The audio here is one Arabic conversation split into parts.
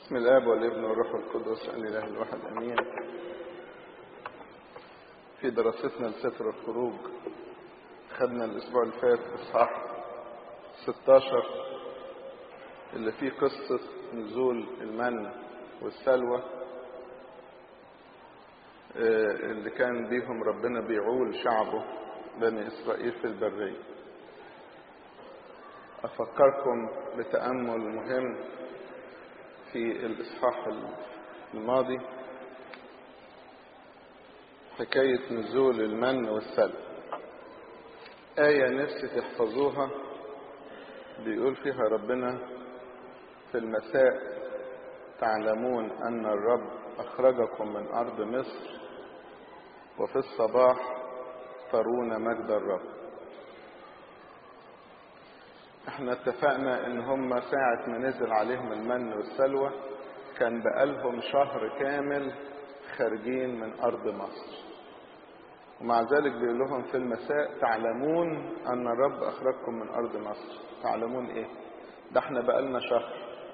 بسم الآب والابن والروح القدس الإله الواحد أمين. في دراستنا لسفر الخروج خدنا الأسبوع اللي فات إصحاح 16 اللي فيه قصة نزول المن والسلوى اللي كان بيهم ربنا بيعول شعبه بني إسرائيل في البرية. أفكركم بتأمل مهم في الإصحاح الماضي، حكاية نزول المن والسلوى. آية نفسي تحفظوها، بيقول فيها ربنا: في المساء تعلمون أن الرب أخرجكم من أرض مصر، وفي الصباح ترون مجد الرب. احنا اتفقنا ان هم ساعة ما نزل عليهم المن والسلوى كان بقالهم شهر كامل خارجين من أرض مصر، ومع ذلك بيقول لهم في المساء تعلمون أن الرب أخرجكم من أرض مصر. تعلمون إيه؟ ده احنا بقالنا شهر.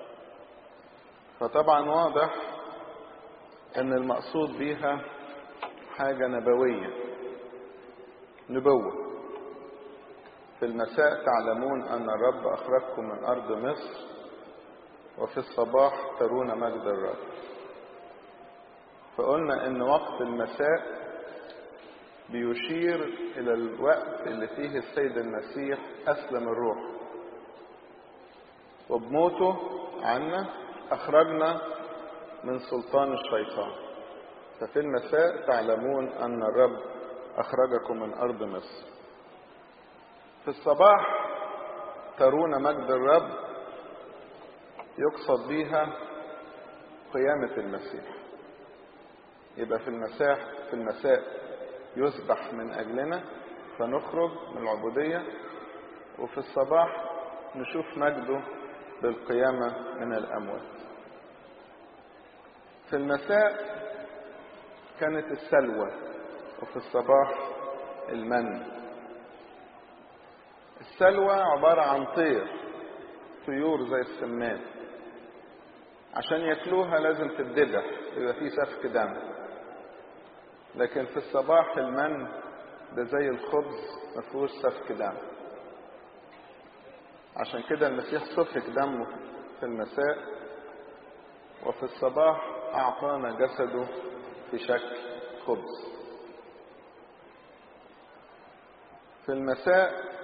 فطبعا واضح أن المقصود بيها حاجة نبوية، نبوة. في المساء تعلمون أن الرب أخرجكم من أرض مصر، وفي الصباح ترون مجد الرب. فقلنا أن وقت المساء بيشير إلى الوقت اللي فيه السيد المسيح أسلم الروح، وبموته عنا أخرجنا من سلطان الشيطان. ففي المساء تعلمون أن الرب أخرجكم من أرض مصر. في الصباح ترون مجد الرب، يقصد بيها قيامة المسيح. يبقى في المساء يسبح من أجلنا فنخرج من العبودية، وفي الصباح نشوف مجده بالقيامة من الأموات. في المساء كانت السلوى، وفي الصباح المن. السلوى عبارة عن طيور زي السمان، عشان ياكلوها لازم تتذبح، يبقى فيه سفك دم. لكن في الصباح المن ده زي الخبز مفيهوش سفك دم، عشان كده المسيح سفك دمه في المساء، وفي الصباح أعطانا جسده في شكل خبز. في المساء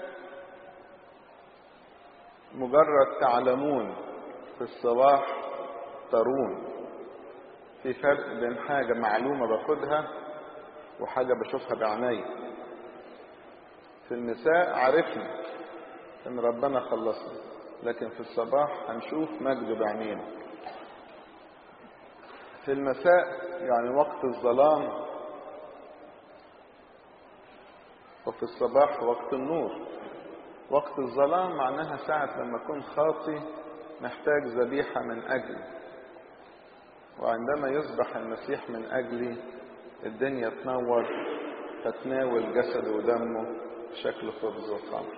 مجرد تعلمون، في الصباح ترون. في فرق بين حاجة معلومة باخدها وحاجة بشوفها بعيني. في المساء عرفنا ان ربنا خلصنا، لكن في الصباح هنشوف مجده بعينينا. في المساء يعني وقت الظلام، وفي الصباح وقت النور. وقت الظلام معناها ساعة لما أكون خاطي محتاج ذبيحة من أجلي، وعندما يذبح المسيح من أجلي الدنيا تنور، فتناول جسده ودمه بشكل خبز وخمر.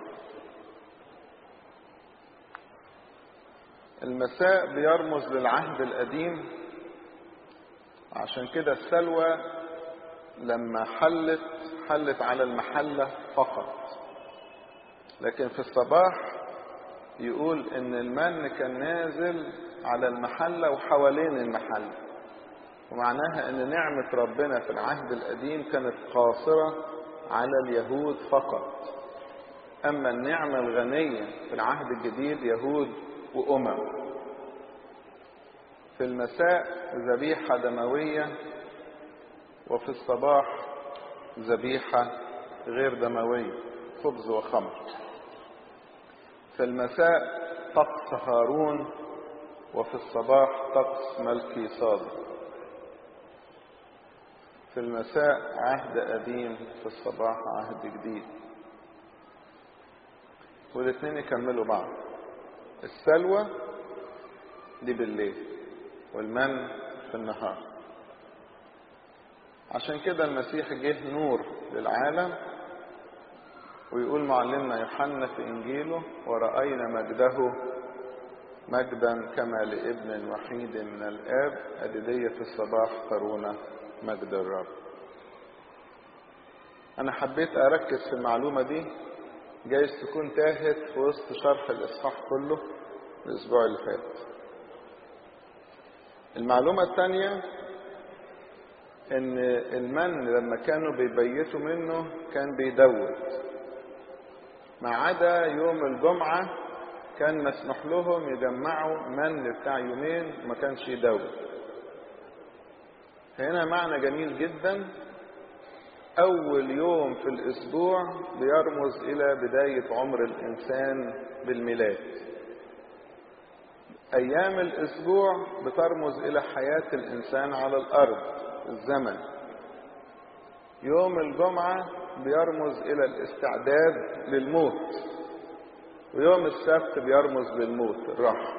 المساء بيرمز للعهد القديم، عشان كده السلوى لما حلت على المحلة فقط. لكن في الصباح يقول ان المن كان نازل على المحلة وحوالين المحلة، ومعناها ان نعمة ربنا في العهد القديم كانت قاصرة على اليهود فقط، اما النعمة الغنية في العهد الجديد يهود وامم. في المساء ذبيحة دموية، وفي الصباح ذبيحة غير دموية، خبز وخمر. في المساء طقس هارون، وفي الصباح طقس ملكي صادق. في المساء عهد قديم، في الصباح عهد جديد، والاثنين يكملوا بعض. السلوى دي بالليل والمن في النهار. عشان كده المسيح جه نور للعالم، ويقول معلمنا يوحنا في إنجيله: ورأينا مجده مجدا كما لابن وحيد من الآب، أديدية في الصباح ترون مجد الرب. أنا حبيت أركز في المعلومة دي، جايز تكون تاهت في وسط شرح الإصحاح كله الأسبوع اللي فات. المعلومة الثانية إن المن لما كانوا بيبيتوا منه كان بيدوب، ما عدا يوم الجمعة كان مسموح لهم يجمعوا من بتاع يومين وما كانش يدوب. هنا معنى جميل جدا، أول يوم في الأسبوع بيرمز إلى بداية عمر الإنسان بالميلاد. أيام الأسبوع بترمز إلى حياة الإنسان على الأرض، الزمن. يوم الجمعة بيرمز إلى الاستعداد للموت، ويوم السبت بيرمز للموت، الراحة.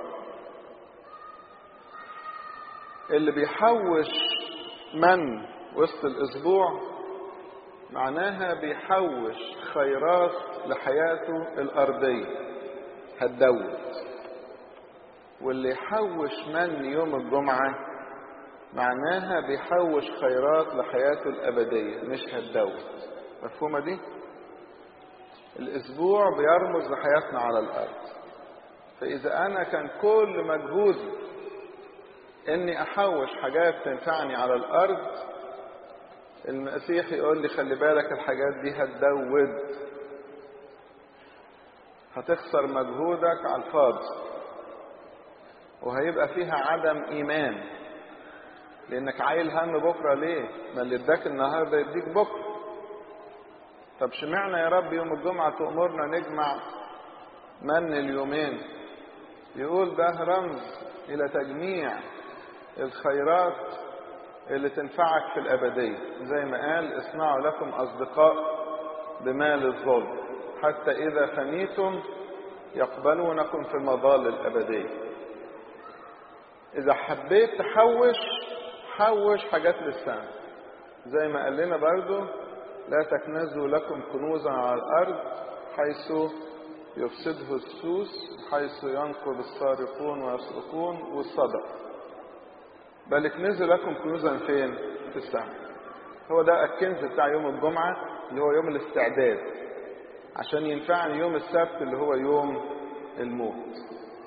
اللي بيحوش من وسط الأسبوع معناها بيحوش خيرات لحياته الأرضية هتدوب، واللي يحوش من يوم الجمعة معناها بيحوش خيرات لحياته الأبدية مش هتدوب. مفهومة دي؟ الأسبوع بيرمز لحياتنا على الأرض، فإذا أنا كان كل مجهودي إني أحوش حاجات تنفعني على الأرض، المسيح يقول لي خلي بالك الحاجات دي هتدود، هتخسر مجهودك على الفاضي، وهيبقى فيها عدم إيمان، لأنك عايل هم بكرة. ليه؟ ما اللي اداك النهاردة يديك بكرة. طب شمعنا يا رب يوم الجمعة تأمرنا نجمع من اليومين؟ يقول ده رمز إلى تجميع الخيرات اللي تنفعك في الأبدية، زي ما قال اصنعوا لكم أصدقاء بمال الظلم حتى إذا فنيتم يقبلونكم في المظال الأبدية. إذا حبيت تحوش، حوش حاجات للسماء، زي ما قال لنا برضو لا تكنزوا لكم كنوزا على الأرض حيث يفسده السوس، حيث ينقل السارقون ويسرقون والصدق، بل اكنزوا لكم كنوزا فين؟ في السماء. هو ده الكنز بتاع يوم الجمعة اللي هو يوم الاستعداد، عشان ينفعني يوم السبت اللي هو يوم الموت.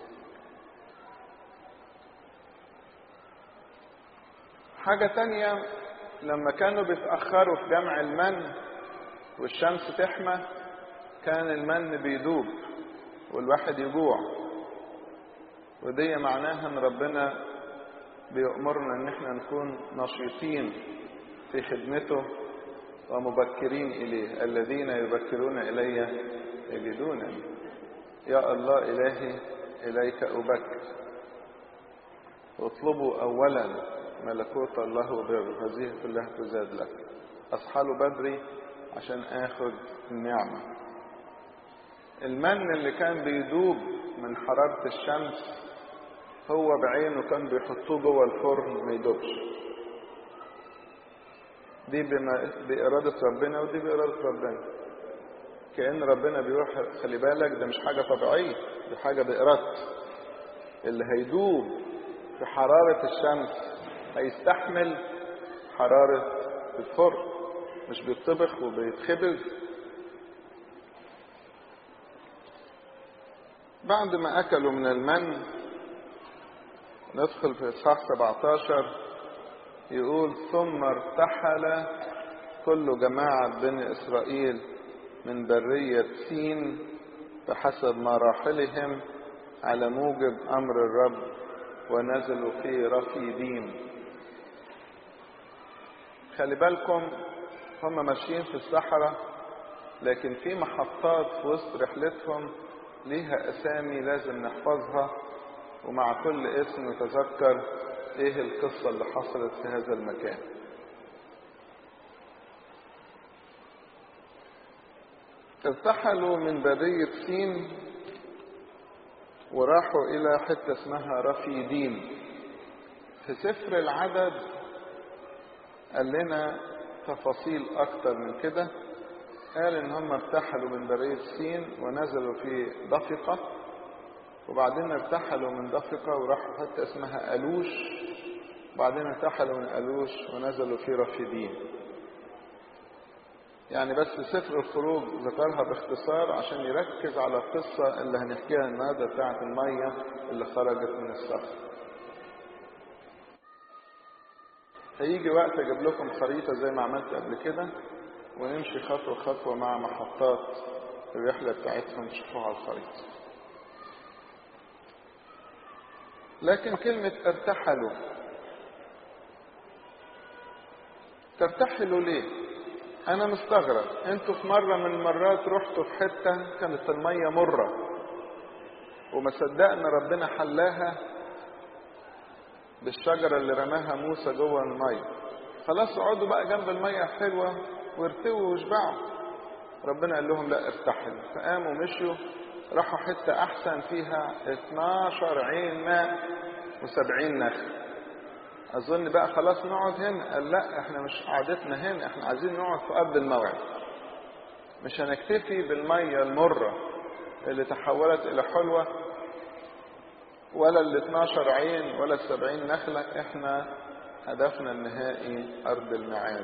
حاجة تانية، لما كانوا بيتأخروا في جمع المن والشمس تحمى كان المن بيدوب والواحد يجوع، ودي معناها ان ربنا بيأمرنا ان احنا نكون نشيطين في خدمته ومبكرين اليه. الذين يبكرون الي يجدونني، يا الله إلهي إليك أبكر. اطلبوا أولا ملكوت الله وبره، هذه كلها تزاد لك. أصحى له بدري عشان آخد النعمة. المن اللي كان بيدوب من حرارة الشمس هو بعينه كان بيحطوه جوه الفرن ما يدوبش. دي بإرادة ربنا ودي بإرادة ربنا. كأن ربنا بيقول خلي بالك ده مش حاجة طبيعية، دي حاجة بإرادته. اللي هيدوب في حرارة الشمس هيستحمل حرارة الفرن، مش بيطبخ وبيتخبز. بعد ما أكلوا من المن ندخل في إصحاح 17، يقول ثم ارتحل كل جماعة بني إسرائيل من برية سين بحسب مراحلهم على موجب أمر الرب ونزلوا في رفيديم. خلي بالكم هم ماشيين في الصحراء، لكن في محطات في وسط رحلتهم ليها أسامي لازم نحفظها، ومع كل اسم نتذكر ايه القصة اللي حصلت في هذا المكان. ارتحلوا من برية سين وراحوا إلى حتة اسمها رفيديم. في سفر العدد قال لنا تفاصيل أكتر من كده، قال إن هم ارتحلوا من برية سين ونزلوا في دفقة، وبعدين ارتحلوا من دفقة وراحوا حتة اسمها ألوش، وبعدين ارتحلوا من ألوش ونزلوا في رفيدين. يعني بس سفر الخروج ذكرها باختصار عشان يركز على القصة اللي هنحكيها النهارده بتاعة المية اللي خرجت من الصخر. هيجي وقت اجيب لكم خريطة زي ما عملت قبل كده، ونمشي خطوة خطوة مع محطات الرحلة بتاعتهم تشوفوها على الخريطة. لكن كلمة ارتحلوا، ترتحلوا ليه؟ أنا مستغرب. أنتوا في مرة من المرات رحتوا في حتة كانت المية مرة وما صدقنا ربنا حلاها بالشجرة اللي رماها موسى جوه المية. خلاص اقعدوا بقى جنب المية الحلوة وارتووا واشبعوا. ربنا قال لهم لا ارتحلوا، فقاموا مشيوا راحوا حتة أحسن فيها 12 عين ماء و70 نخل. أظن بقى خلاص نقعد هنا. قال لا، احنا مش قعدتنا هنا، احنا عايزين نقعد في أرض الموعد. مش هنكتفي بالمية المرة اللي تحولت إلى حلوة ولا ال 12 عين ولا ال 70 نخلة. احنا هدفنا النهائي أرض الميعاد.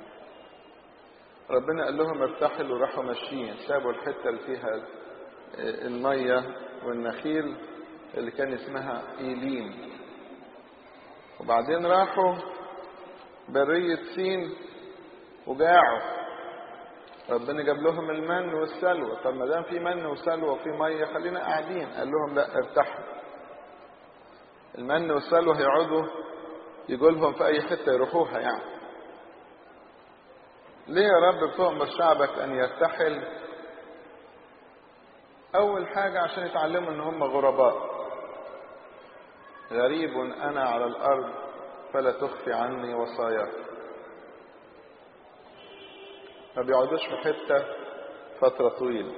ربنا قال لهم ارتحلوا، راحوا ماشيين، سابوا الحتة اللي فيها المية والنخيل اللي كان اسمها إيليم، وبعدين راحوا برية سين وجاعوا. ربنا جاب لهم المن والسلوى. طب ما دام في من وسلوى وفي مية خلينا قاعدين. قال لهم لا ارتحلوا. المن والسلوى هيقعدوا يجوا لهم في اي حتة يروحوها يعني. ليه يا رب بتؤمر شعبك ان يرتحل؟ اول حاجة عشان يتعلموا ان هم غرباء. غريب انا على الارض فلا تخفي عني وصاياك. ما بيقعدوش في حتة فترة طويلة.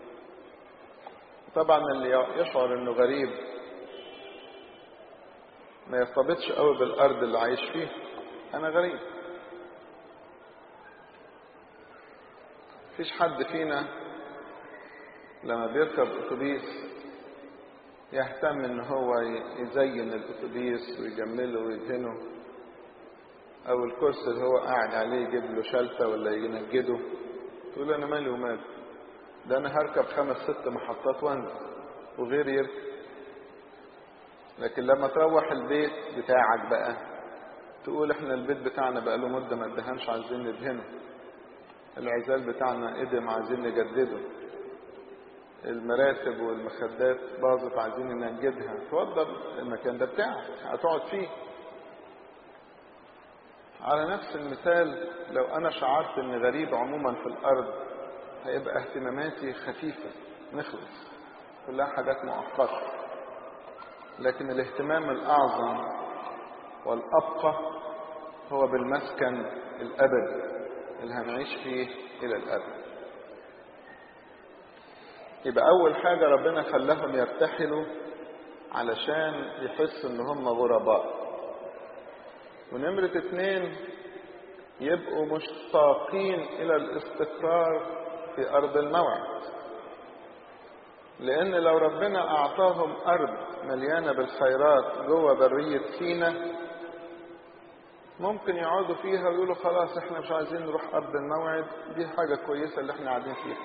طبعا اللي يشعر انه غريب ما يرتبطش قوي بالارض اللي عايش فيه. انا غريب. مفيش حد فينا لما بيركب اتوبيس يهتم ان هو يزين الاتوبيس ويجمله ويدهنه، او الكرسي اللي هو قاعد عليه يجيب له شلته ولا ينجده. تقول انا مالي وماله، ده انا هركب 5-6 محطات وانزل وغيري يركب. لكن لما تروح البيت بتاعك بقى تقول احنا البيت بتاعنا بقى له مده ما ادهنش عايزين ندهنه، العزال بتاعنا قدم عايزين نجدده، المراتب والمخدات باظت عايزين ننجدها. توضب المكان ده بتاعك هتقعد فيه. على نفس المثال لو انا شعرت اني غريب عموما في الارض هيبقى اهتماماتي خفيفة نخلص، كلها حاجات مؤقتة. لكن الاهتمام الاعظم والابقى هو بالمسكن الابدي اللي هنعيش فيه الى الابد. يبقى اول حاجة ربنا خلاهم يرتحلوا علشان يحسوا ان هم غرباء. ونمرة 2 يبقوا مشتاقين الى الاستقرار في ارض الموعد. لان لو ربنا اعطاهم ارض مليانة بالخيرات جوه برية سينا ممكن يقعدوا فيها ويقولوا خلاص احنا مش عايزين نروح ارض الموعد، دي حاجة كويسة اللي احنا قاعدين فيها.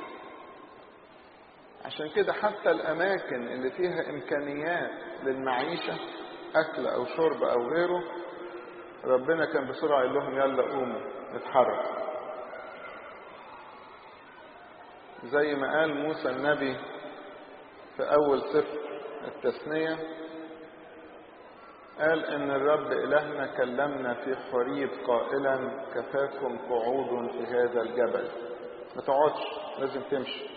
عشان كده حتى الاماكن اللي فيها امكانيات للمعيشة اكل او شرب او غيره ربنا كان بسرعة يقول لهم يلا قوموا نتحرك. زي ما قال موسى النبي في اول سفر التثنية، قال ان الرب الهنا كلمنا في حريب قائلا كفاكم قعود في هذا الجبل. ما تقعدش، لازم تمشي.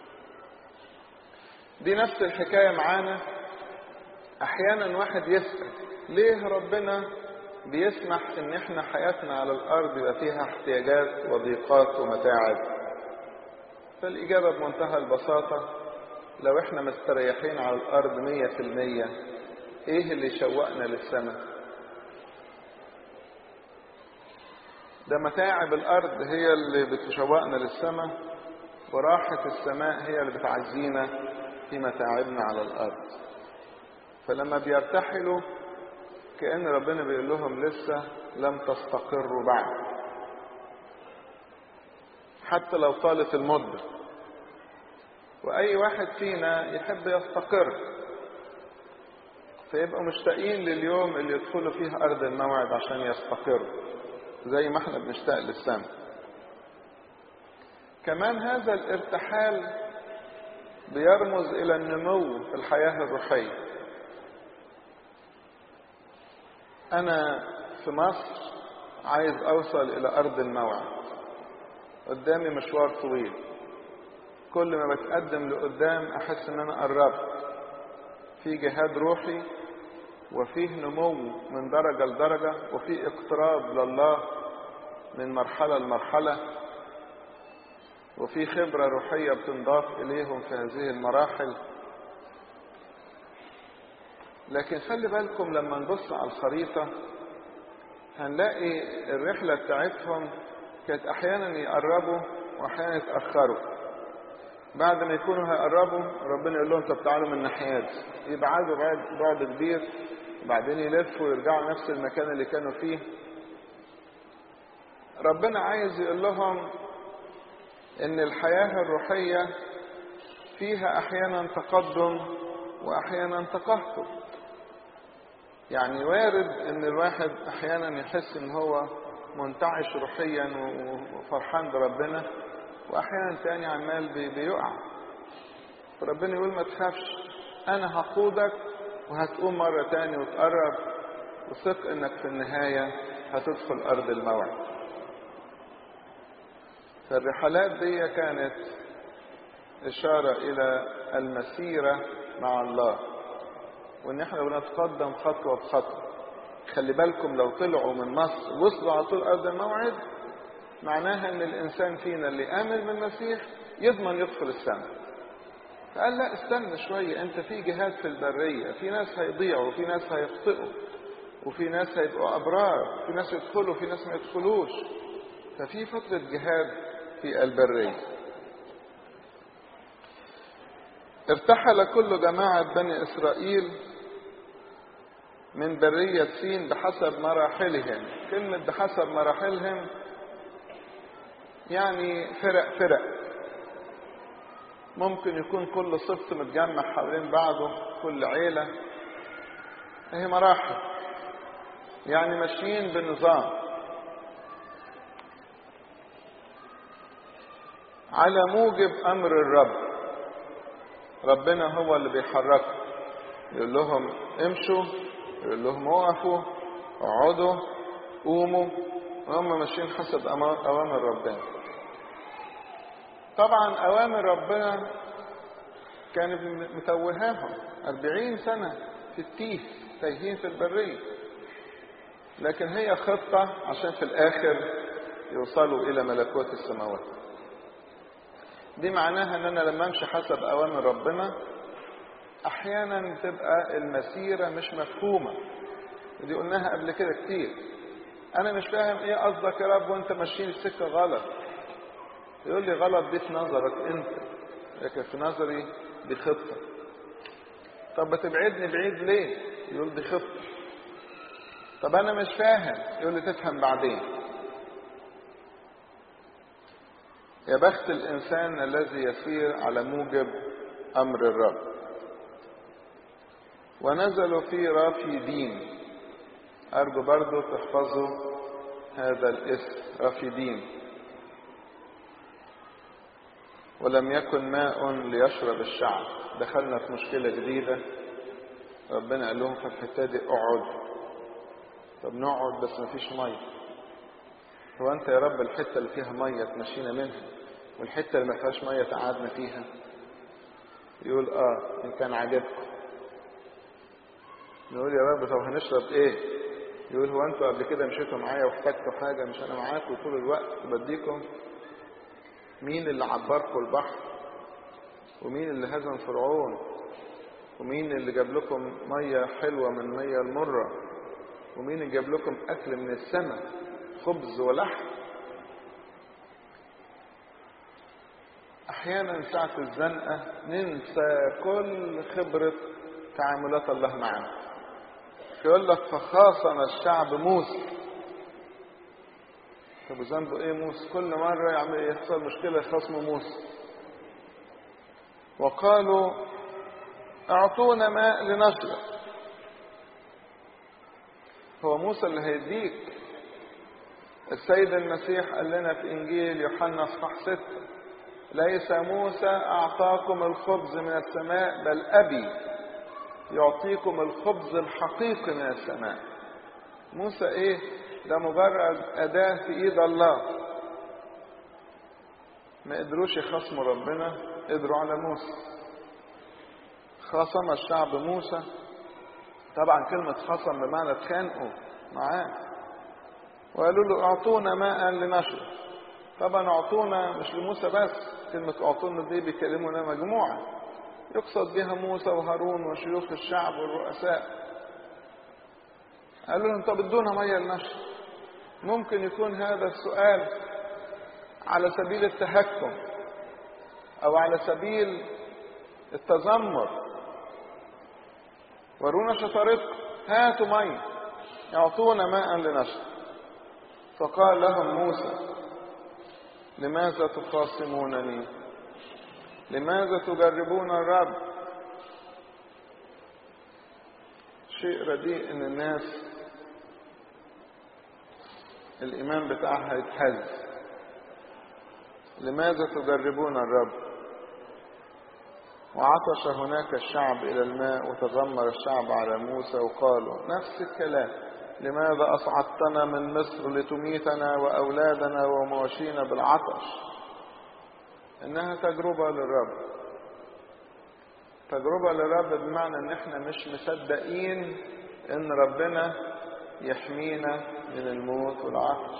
دي نفس الحكاية معانا. احيانا واحد يسأل ليه ربنا بيسمح ان احنا حياتنا على الارض يبقى فيها احتياجات وضيقات ومتاعب. فالاجابة بمنتهى البساطة، لو احنا مستريحين على الارض 100% ايه اللي يشوقنا للسماء؟ ده متاعب الارض هي اللي بتشوقنا للسماء، وراحة السماء هي اللي بتعزينا في متاعبنا على الأرض. فلما بيرتحلوا كأن ربنا بيقول لهم لسه لم تستقروا بعد، حتى لو طالت المدة. وأي واحد فينا يحب يستقر، فيبقوا مشتاقين لليوم اللي يدخلوا فيه أرض الموعد عشان يستقروا زي ما احنا بنشتاق للسماء. كمان هذا الارتحال بيرمز إلى النمو في الحياة الروحية. أنا في مصر عايز أوصل إلى أرض الموعد، قدامي مشوار طويل، كل ما بتقدم لقدام أحس إن أنا قربت، في جهاد روحي وفيه نمو من درجة لدرجة، وفيه اقتراب لله من مرحلة لمرحلة، وفي خبرة روحية بتنضاف إليهم في هذه المراحل. لكن خلي بالكم لما نبص على الخريطة هنلاقي الرحلة بتاعتهم كانت أحيانا يقربوا وأحيانا يتأخروا. بعد ما يكونوا هيقربوا ربنا يقول لهم طب تعالوا من ناحيات، يبعدوا بعد كبير، وبعدين يلفوا ويرجعوا نفس المكان اللي كانوا فيه. ربنا عايز يقول لهم إن الحياة الروحية فيها أحيانا تقدم وأحيانا تقهقر. يعني وارد إن الواحد أحيانا يحس إن هو منتعش روحيا وفرحان بربنا، وأحيانا تاني عمال بيقع. فربنا يقول ما تخافش، أنا هقودك وهتقوم مرة تاني وتقرب، وثق إنك في النهاية هتدخل أرض الموعد. فالرحلات دي كانت إشارة إلى المسيرة مع الله، وإن إحنا بنتقدم خطوة بخطوة. خلي بالكم لو طلعوا من مصر وصلوا على طول أرض الموعد، معناها إن الإنسان فينا اللي آمن بالمسيح يضمن يدخل السماء. فقال لا استنى شوية، أنت في جهاد في البرية، في ناس هيضيعوا وفي ناس هيخطئوا وفي ناس هيبقوا أبرار، في ناس يدخلوا وفي ناس ما يدخلوش. ففي فترة جهاد في البرية. ارتحل كل جماعة بني إسرائيل من برية سين بحسب مراحلهم. كلمة بحسب مراحلهم يعني فرق. ممكن يكون كل سبط متجمع حوالين بعضه، كل عيلة، هي مراحل، يعني ماشيين بنظام على موجب أمر الرب. ربنا هو اللي بيحركه، يقول لهم امشوا، يقول لهم وقفوا، اقعدوا، قوموا، وهم ماشيين حسب أوامر ربنا. طبعا أوامر ربنا كانت متوهاهم 40 سنة في التيه، تايهين في البرية، لكن هي خطة عشان في الآخر يوصلوا إلى ملكوت السماوات. دي معناها ان انا لما امشي حسب اوامر ربنا احيانا تبقى المسيرة مش مفهومة، ودي قلناها قبل كده كتير. انا مش فاهم ايه قصدك يا رب وانت ماشيين السكة غلط. يقول لي غلط دي في نظرك انت، لكن في نظري دي خطة. طب بتبعدني بعيد ليه؟ يقول دي خطة. طب انا مش فاهم، يقول لي تفهم بعدين. يا بخت الإنسان الذي يسير على موجب أمر الرب. ونزلوا في رافدين. أرجو برضو تحفظوا هذا الاسم، رافدين. ولم يكن ماء ليشرب الشعب. دخلنا في مشكلة جديدة، ربنا قال لهم في الحتة دي اقعد. طب نقعد بس مفيش مية. هو أنت يا رب الحتة اللي فيها مية تمشينا منها، والحتة اللي ما فيهاش مية تقعدنا فيها؟ يقول إن كان عاجبكم. نقول يا رب طب هنشرب ايه؟ يقول هو انتوا قبل كده مشيتوا معايا واحتجتوا حاجة؟ مش انا معاكم طول الوقت وبديكم؟ مين اللي عبركم البحر؟ ومين اللي هزم فرعون؟ ومين اللي جاب لكم مية حلوة من مية المرة؟ ومين اللي جاب لكم اكل من السماء، خبز ولحم؟ أحيانا ساعة الزنقة ننسى كل خبرة تعاملات الله معنا. يقول لك فخاصم الشعب موسى. طب ذنبه ايه موسى؟ كل مرة يحصل مشكلة يخاصموا موسى. وقالوا اعطونا ماء لنشرب. هو موسى اللي هيديك؟ السيد المسيح قال لنا في إنجيل يوحنا اصحاح 6 ليس موسى أعطاكم الخبز من السماء بل أبي يعطيكم الخبز الحقيقي من السماء. موسى ايه؟ ده مجرد أداة في إيد الله. ما قدروش يخاصموا ربنا، قدروا على موسى. خاصم الشعب موسى. طبعا كلمة خصم بمعنى اتخانقوا معاه وقالوا له اعطونا ماء لنشرب. طبعا اعطونا مش لموسى بس، كلمة اعطونا دي بيكلمونا مجموعة يقصد بها موسى وهارون وشيوخ الشعب والرؤساء. قالوا لهم طب ادونا مية لنشرب. ممكن يكون هذا السؤال على سبيل التهكم او على سبيل التذمر. ورونا شطارتكم، هاتوا مية، اعطونا ماء لنشرب. فقال لهم موسى لماذا تخاصمونني؟ لماذا تجربون الرب؟ شيء رديء ان الناس الايمان بتاعها يتهز. لماذا تجربون الرب؟ وعطش هناك الشعب الى الماء وتذمر الشعب على موسى وقالوا نفس الكلام، لماذا اصعدتنا من مصر لتميتنا واولادنا ومواشينا بالعطش؟ انها تجربة للرب. تجربة للرب بمعنى ان احنا مش مصدقين ان ربنا يحمينا من الموت والعطش.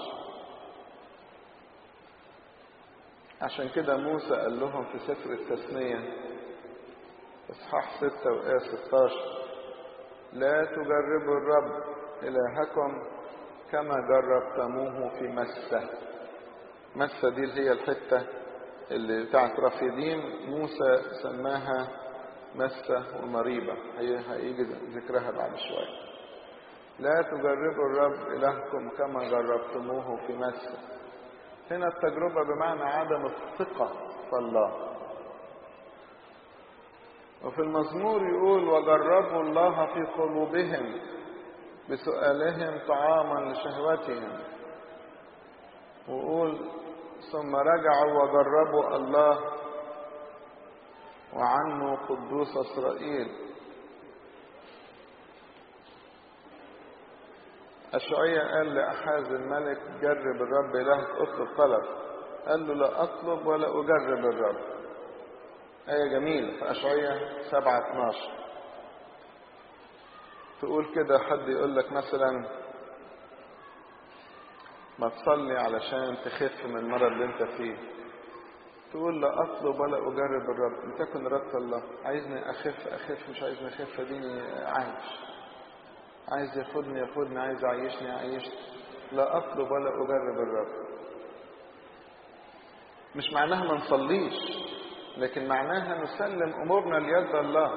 عشان كده موسى قال لهم في سفر التثنية اصحاح 6 وآية 16 لا تجربوا الرب إلهكم كما جربتموه في مسة. مسة دي اللي هي الحتة اللي بتاعت رفيديم، موسى سماها مسة ومريبة، هيجي ذكرها بعد شوية. لا تجربوا الرب إلهكم كما جربتموه في مسة. هنا التجربة بمعنى عدم الثقة في الله. وفي المزمور يقول وجربوا الله في قلوبهم بسؤالهم طعاما لشهوتهم. وقول ثم رجعوا وجربوا الله وعنوا قدوس إسرائيل. أشعياء قال لأحاز الملك جرب الرب إلهك اطلب طلب. قال له لا أطلب ولا أجرب الرب. آية جميلة في أشعياء 7:12 تقول كده. حد يقول لك مثلا ما تصلي علشان تخف من المرض اللي انت فيه، تقول لا أطلب ولا أجرب الرب. إن تكن إرادة الله، عايزني أخف مش عايزني أخف، ديني عايز ياخدني، عايز يعيشني. لا أطلب ولا أجرب الرب. مش معناها ما نصليش، لكن معناها نسلم أمورنا ليد الله،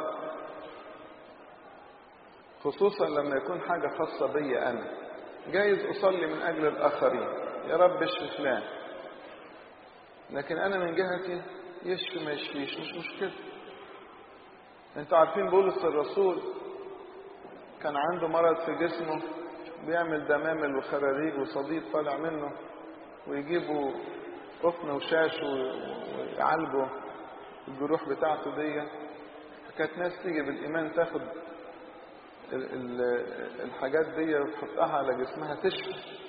خصوصا لما يكون حاجة خاصة بي أنا. جايز أصلي من أجل الآخرين، يا رب اشفي فلان، لكن أنا من جهتي يشفي ما يشفيش مش مشكلة. انتوا عارفين بولس الرسول كان عنده مرض في جسمه بيعمل دمامل وخراريج وصديد طالع منه، ويجيبوا قطن وشاش ويعالجوا الجروح بتاعته دي. فكانت ناس تيجي بالإيمان تاخد الحاجات دي وتحطها على جسمها تشفي.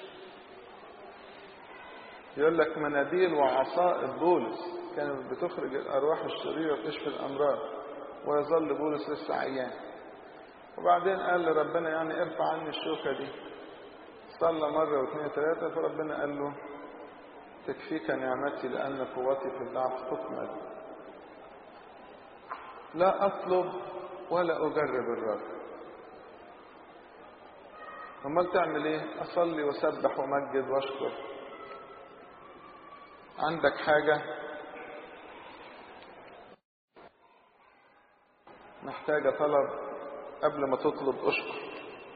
يقول لك مناديل وعصائب بولس كانت بتخرج الأرواح الشريرة وتشفي الأمراض، ويظل بولس لسه عيان. وبعدين قال لربنا يعني ارفع عني الشوكة دي. صلى مرة واثنين وثلاثة، فربنا قال له تكفيك نعمتي لأن قوتي في الضعف تكمل. لا أطلب ولا أجرب الرب. امال تعمل ايه؟ أصلي وسبح ومجد واشكر. عندك حاجة محتاجة طلب، قبل ما تطلب اشكر.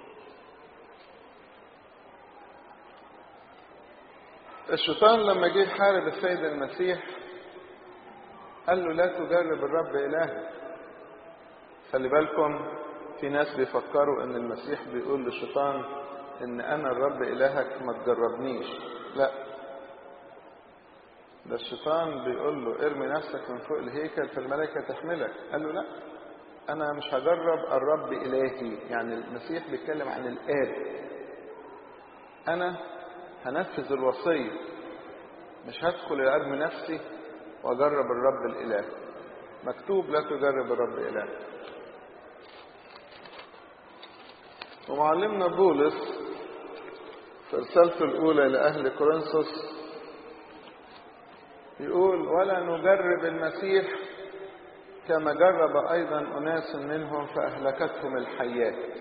الشيطان لما جه يحارب السيد المسيح قال له لا تجرب الرب إلهك. خلي بالكم، في ناس بيفكروا ان المسيح بيقول للشيطان ان انا الرب إلهك ما تجربنيش. لا، ده الشيطان بيقول له ارمي نفسك من فوق الهيكل فالملائكة تحملك. قال له لا، انا مش هجرب الرب إلهي. يعني المسيح بيتكلم عن الآب. انا هنفذ الوصية، مش هدخل ارمي نفسي واجرب الرب الإله. مكتوب لا تجرب الرب إله. ومعلمنا بولس في رسالته الأولى لأهل كورنثوس يقول ولا نجرب المسيح كما جرب أيضا أناس منهم فأهلكتهم الحيات.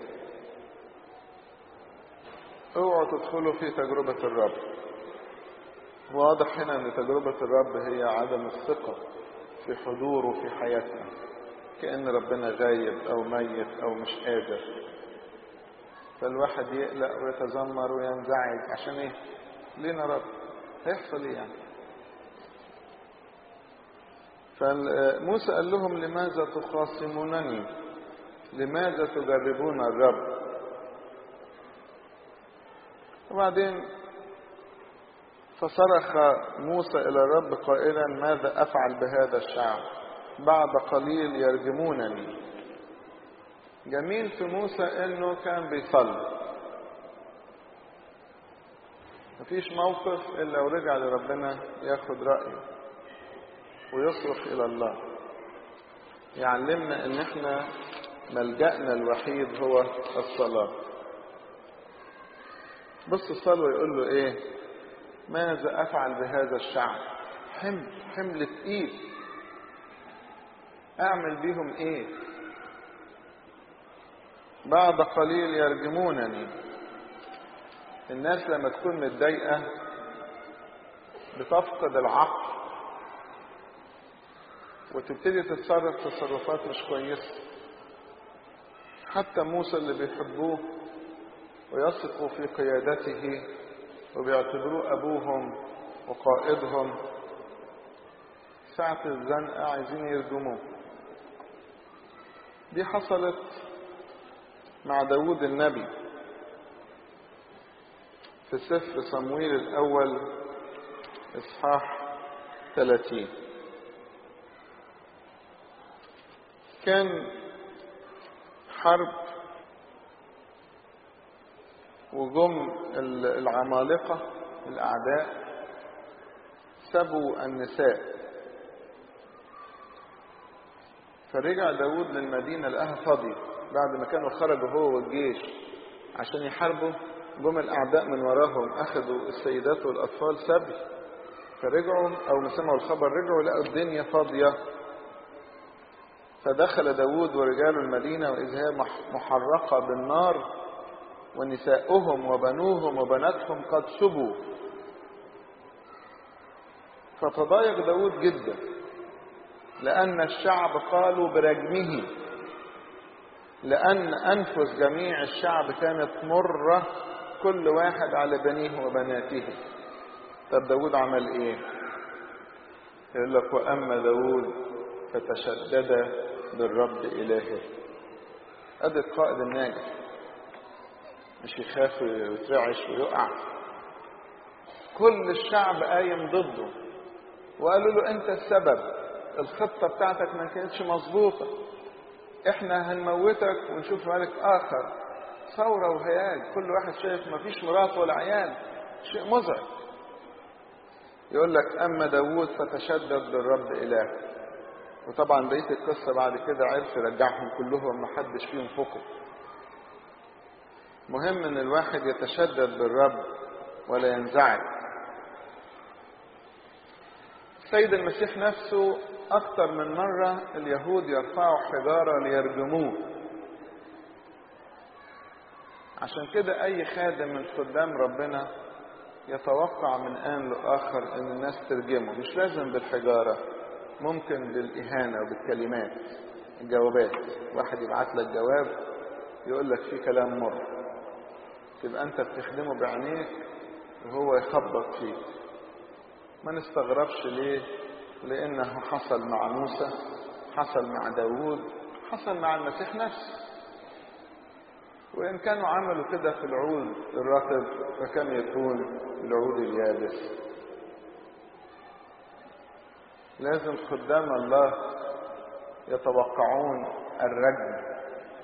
اوعوا تدخلوا في تجربة الرب. واضح هنا ان تجربة الرب هي عدم الثقة في حضوره في حياتنا، كأن ربنا غايب او ميت او مش قادر، فالواحد يقلق ويتذمر وينزعج. عشان ايه؟ لينا رب، هيحصل ايه يعني؟ فموسى قال لهم لماذا تخاصمونني؟ لماذا تجربون الرب؟ وبعدين فصرخ موسى إلى الرب قائلا ماذا أفعل بهذا الشعب؟ بعد قليل يرجمونني. جميل في موسى إنه كان بيصلي. مفيش موقف إلا ورجع لربنا ياخد رأيه ويصرخ إلى الله. يعلمنا إن إحنا ملجأنا الوحيد هو الصلاة. بص الصلاة يقول له إيه؟ ماذا أفعل بهذا الشعب؟ حمل تقيل، أعمل بيهم إيه؟ بعد قليل يرجمونني. الناس لما تكون متضايقة بتفقد العقل وتبتدي تتصرف تصرفات مش كويسة. حتى موسى اللي بيحبوه ويثقوا في قيادته وبيعتبروه أبوهم وقائدهم، ساعة الزنقة عايزين يرجموه. دي حصلت مع داود النبي في سفر صمويل الأول إصحاح 30. كان حرب وجم العمالقة الأعداء سبوا النساء، فرجع داود للمدينة لقاها فاضية. بعد ما كانوا خرجوا هو والجيش عشان يحاربوا، جم الأعداء من وراهم أخذوا السيدات والأطفال سبي. فرجعوا أو ما سمعوا الخبر رجعوا لقوا الدنيا فاضية. فدخل داود ورجال المدينة وإذ هي محرقة بالنار ونساؤهم وبنوهم وبناتهم قد سبوا. فتضايق داود جدا لأن الشعب قالوا برجمه، لأن أنفس جميع الشعب كانت مرة كل واحد على بنيه وبناته. طب داود عمل ايه؟ يقول لك وأما داود فتشدد بالرب إلهه. أدي القائد الناجح، مش يخاف ويترعش ويقع. كل الشعب قايم ضده وقالوا له انت السبب، الخطة بتاعتك ما كانتش مظبوطة، احنا هنموتك ونشوف ملك اخر. ثورة وهياج، كل واحد شايف ما فيش مرات ولا عيال، شيء مزعج. يقول لك اما داود فتشدد بالرب اله. وطبعا بقية القصة بعد كده عرف يرجعهم كلهم، ما حدش فيهم فقد. مهم ان الواحد يتشدد بالرب ولا ينزعج. السيد المسيح نفسه اكثر من مرة اليهود يرفعوا حجارة ليرجموه. عشان كده اي خادم من خدام ربنا يتوقع من آن لآخر ان الناس ترجمه. مش لازم بالحجارة، ممكن بالاهانة وبالكلمات. الجوابات. واحد يبعت لك جواب يقول لك فيه كلام مر، تبقى انت بتخدمه بعينيك وهو يخبط فيك. ما نستغربش ليه؟ لانه حصل مع موسى، حصل مع داوود، حصل مع المسيح نفسه. وإن كانوا عملوا كده في العود الرطب فكم يكون العود اليابس. لازم خدام الله يتوقعون الرجم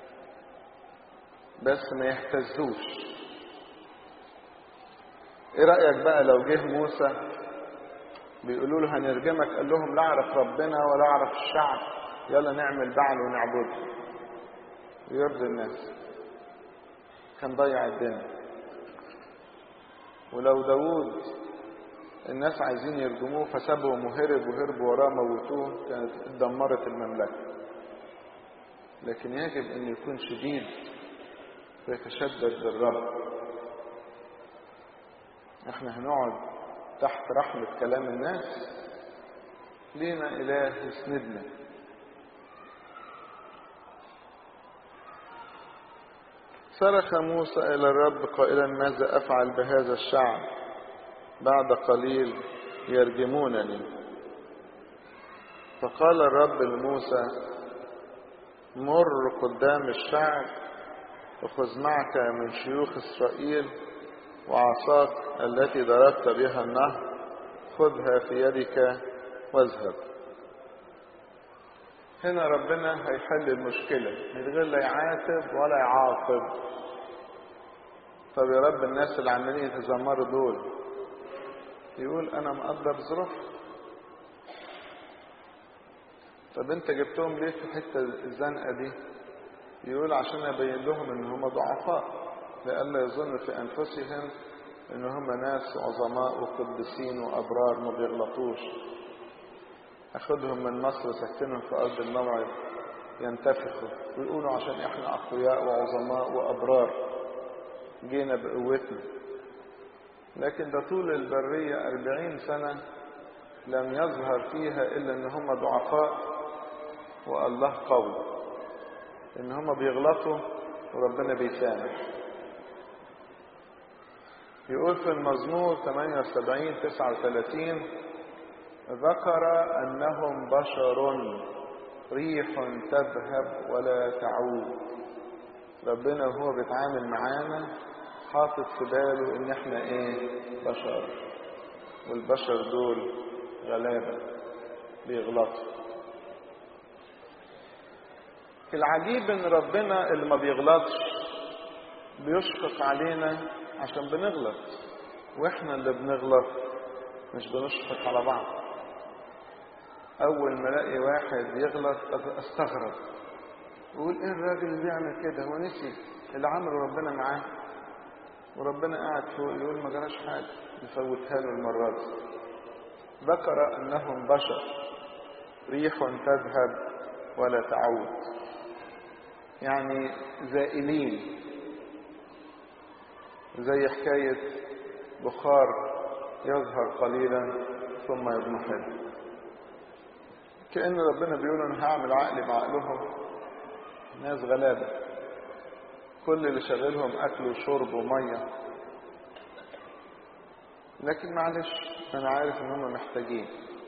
بس ما يهتزوش. ايه رأيك بقى لو جه موسى بيقولوا له هنرجمك، قال لهم لا اعرف ربنا ولا اعرف الشعب، يلا نعمل بعل ونعبده ويرضي الناس؟ كان ضيع الدنيا. ولو داوود الناس عايزين يرجموه فسابهم وهربوا وراه موتوه، كانت اتدمرت المملكة. لكن يجب ان يكون شديد ويتشدد بالرب. احنا هنقعد تحت رحمة كلام الناس؟ لينا اله يسندنا. صرخ موسى إلى الرب قائلا ماذا أفعل بهذا الشعب؟ بعد قليل يرجمونني. فقال الرب لموسى مر قدام الشعب وخذ معك من شيوخ إسرائيل وعصاك التي ضربت بها النهر، خذها في يدك واذهب. هنا ربنا هيحل المشكلة من غير لا يعاتب ولا يعاقب. طب يا رب الناس اللي عمالين يتذمروا دول، يقول انا مقدر ظروفهم. طب انت جبتهم ليه في الحته الزنقه دي؟ يقول عشان ابين لهم ان هم ضعفاء، لئلا يظن في انفسهم ان هم ناس عظماء وقدسين وابرار ما بيغلطوش. اخدهم من مصر سكنهم في ارض الموعد ينتفخوا ويقولوا عشان احنا اقوياء وعظماء وابرار جينا بقوتنا. لكن ده طول البرية 40 سنة لم يظهر فيها إلا إن هم ضعفاء والله قوي، إن هم بيغلطوا وربنا بيسامح. يقول في المزمور 78-39 ذكر أنهم بشر ريح تذهب ولا تعود. ربنا وهو بيتعامل معانا حاطط في باله ان احنا بشر، والبشر دول غلابة بيغلطوا. العجيب ان ربنا اللي ما بيغلطش بيشفق علينا عشان بنغلط، واحنا اللي بنغلط مش بنشفق على بعض. اول ما الاقي واحد يغلط استغرب، اقول ايه الراجل اللي بيعمل كده؟ هو نسي اللي عمله ربنا معاه؟ وربنا قاعد فوق يقول ما جراش حاجه، نفوتها له المره دي. ذكر انهم بشر ريح تذهب ولا تعود، يعني زائلين، زي حكايه بخار يظهر قليلا ثم يضمحل. كأن ربنا بيقول انا هعمل عقلي بعقلهم. ناس غلابة كل اللي شغلهم اكل وشرب وميه، لكن معلش انا عارف ان هم محتاجين.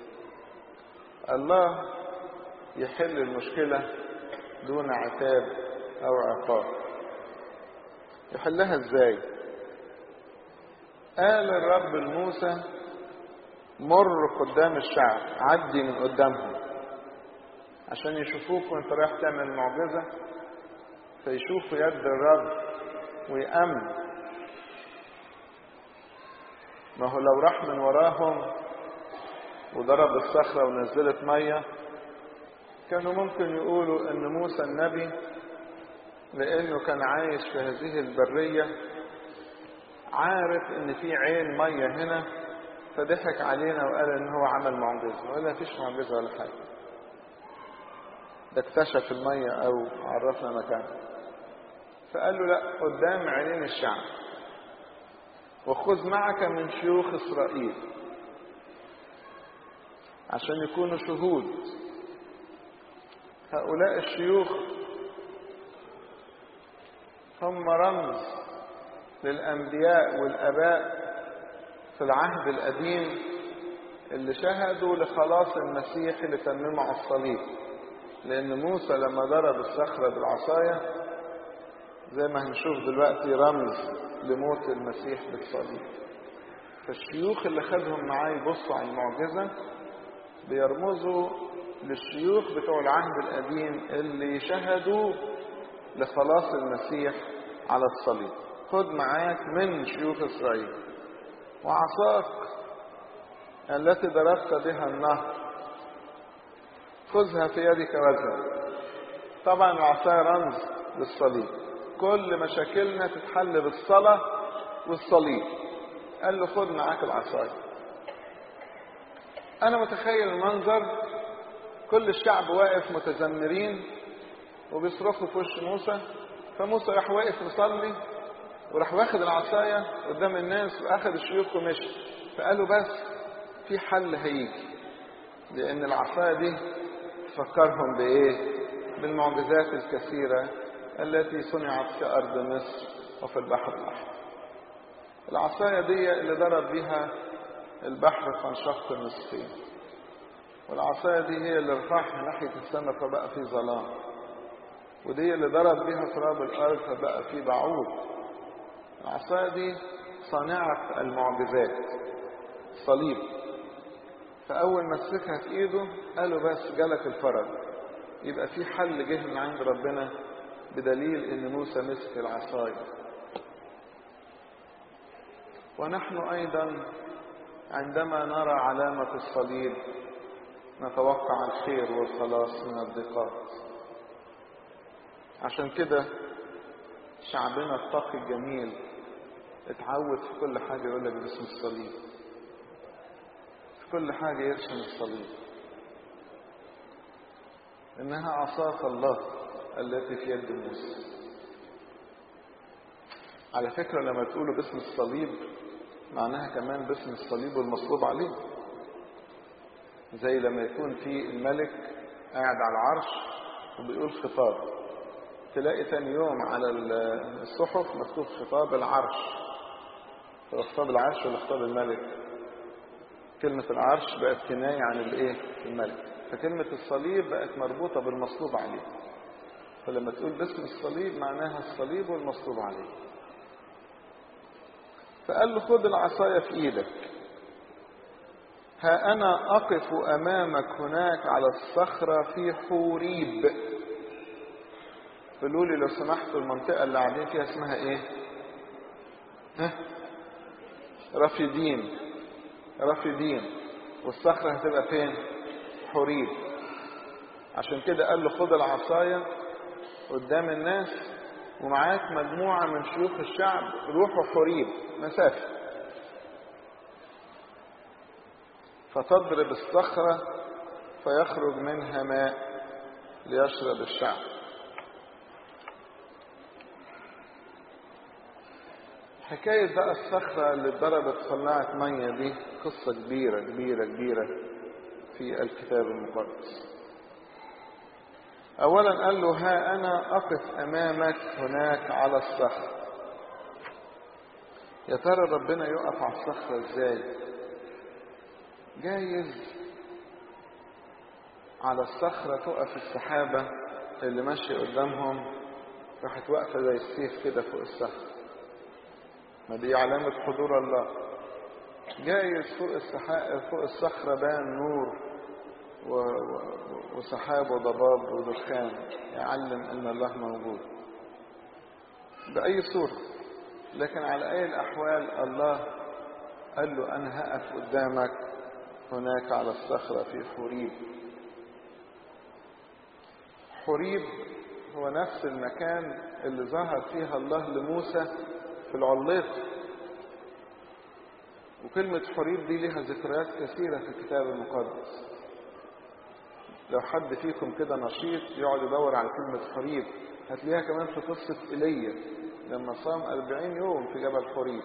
الله يحل المشكلة دون عتاب او عقاب. يحلها ازاي؟ قال الرب لموسى مر قدام الشعب، عدي من قدامهم عشان يشوفوك وانت رايح تعمل معجزة، فيشوفوا يد الرب ويأمن. ما هو لو راح من وراهم وضرب الصخرة ونزلت مية كانوا ممكن يقولوا ان موسى النبي لانه كان عايش في هذه البرية عارف ان في عين مية هنا فضحك علينا وقال ان هو عمل معجزة. ولا فيش معجزة ولا حاجة، ده اكتشف المية او عرفنا مكانها. فقال له لا، قدام عينين الشعب، وخذ معك من شيوخ إسرائيل عشان يكونوا شهود. هؤلاء الشيوخ هم رمز للأنبياء والآباء في العهد القديم اللي شهدوا لخلاص المسيح اللي تممه على الصليب. لأن موسى لما ضرب الصخرة بالعصاية زي ما هنشوف دلوقتي رمز لموت المسيح بالصليب. فالشيوخ اللي خدهم معاه يبصوا على المعجزة بيرمزوا للشيوخ بتوع العهد القديم اللي شهدوا لخلاص المسيح على الصليب. خد معاك من شيوخ إسرائيل وعصاك التي ضربت بها النهر خذها في يدك واذهب. طبعا العصاية رمز للصليب. كل مشاكلنا تتحل بالصلاة والصليب. قال له خد معاك العصاية. أنا متخيل المنظر، كل الشعب واقف متذمرين وبيصرخوا في وش موسى. فموسى راح واقف يصلي وراح واخد العصاية قدام الناس وأخذ الشيوخ ومشي. فقالوا بس في حل هيجي، لأن العصاية دي تفكرهم بإيه؟ بالمعجزات الكثيرة التي صنعت في أرض مصر وفي البحر الأحمر. العصاية دي اللي ضرب بها البحر فانشق نصفين، والعصاية دي هي اللي رفعها ناحية السماء فبقى في ظلام، ودي اللي ضرب بها تراب الأرض فبقى في بعوض. العصاية دي صانعة المعجزات، صليب. فأول ما مسكها في إيده قالوا بس جالك الفرج. يبقى في حل جه من عند ربنا بدليل إن موسى مسك العصاية. ونحن أيضا عندما نرى علامة الصليب نتوقع الخير والخلاص من الضيقات. عشان كده شعبنا التقي الجميل اتعود في كل حاجة يقول لك باسم الصليب، في كل حاجة يرسم الصليب، إنها عصاة الله التي في يد موسى. على فكرة لما تقولوا باسم الصليب معناها كمان باسم الصليب والمصلوب عليه. زي لما يكون في الملك قاعد على العرش وبيقول خطاب، تلاقي تاني يوم على الصحف مكتوب خطاب العرش. خطاب العرش ولا خطاب الملك؟ كلمة العرش بقت كناية عن الايه؟ الملك. فكلمة الصليب بقت مربوطة بالمصلوب عليه. فلما تقول باسم الصليب معناها الصليب والمصلوب عليه. فقال له خد العصاية في ايدك. ها انا اقف امامك هناك على الصخرة في حوريب. قولوا لي لو سمحتوا المنطقة اللي قاعدين فيها اسمها ايه؟ رفيدين. رفيدين. والصخرة هتبقى فين؟ حوريب. عشان كده قال له خد العصاية قدام الناس ومعاك مجموعة من شيوخ الشعب، روحوا حوريب مسافة، فتضرب الصخرة فيخرج منها ماء ليشرب الشعب. حكاية بقى الصخرة اللي اتضربت طلعت مية دي قصة كبيرة كبيرة كبيرة في الكتاب المقدس. أولا قال له ها أنا أقف أمامك هناك على الصخرة. يا ترى ربنا يقف على الصخرة إزاي؟ جايز على الصخرة تقف السحابة اللي ماشية قدامهم راحت واقفة زي السيف كده فوق الصخرة، ما دي علامة حضور الله. جايز فوق الصخرة بان نور وسحاب وضباب ودخان يعلم ان الله موجود بأي صورة. لكن على اي الاحوال الله قال له انا هقف قدامك هناك على الصخرة في حوريب. حوريب هو نفس المكان اللي ظهر فيها الله لموسى في العليق. وكلمة حوريب دي لها ذكريات كثيرة في الكتاب المقدس. لو حد فيكم كده نشيط يقعد يدور على كلمة حوريب هتلاقيها كمان في قصة إيليا لما صام 40 يوم في جبل حوريب.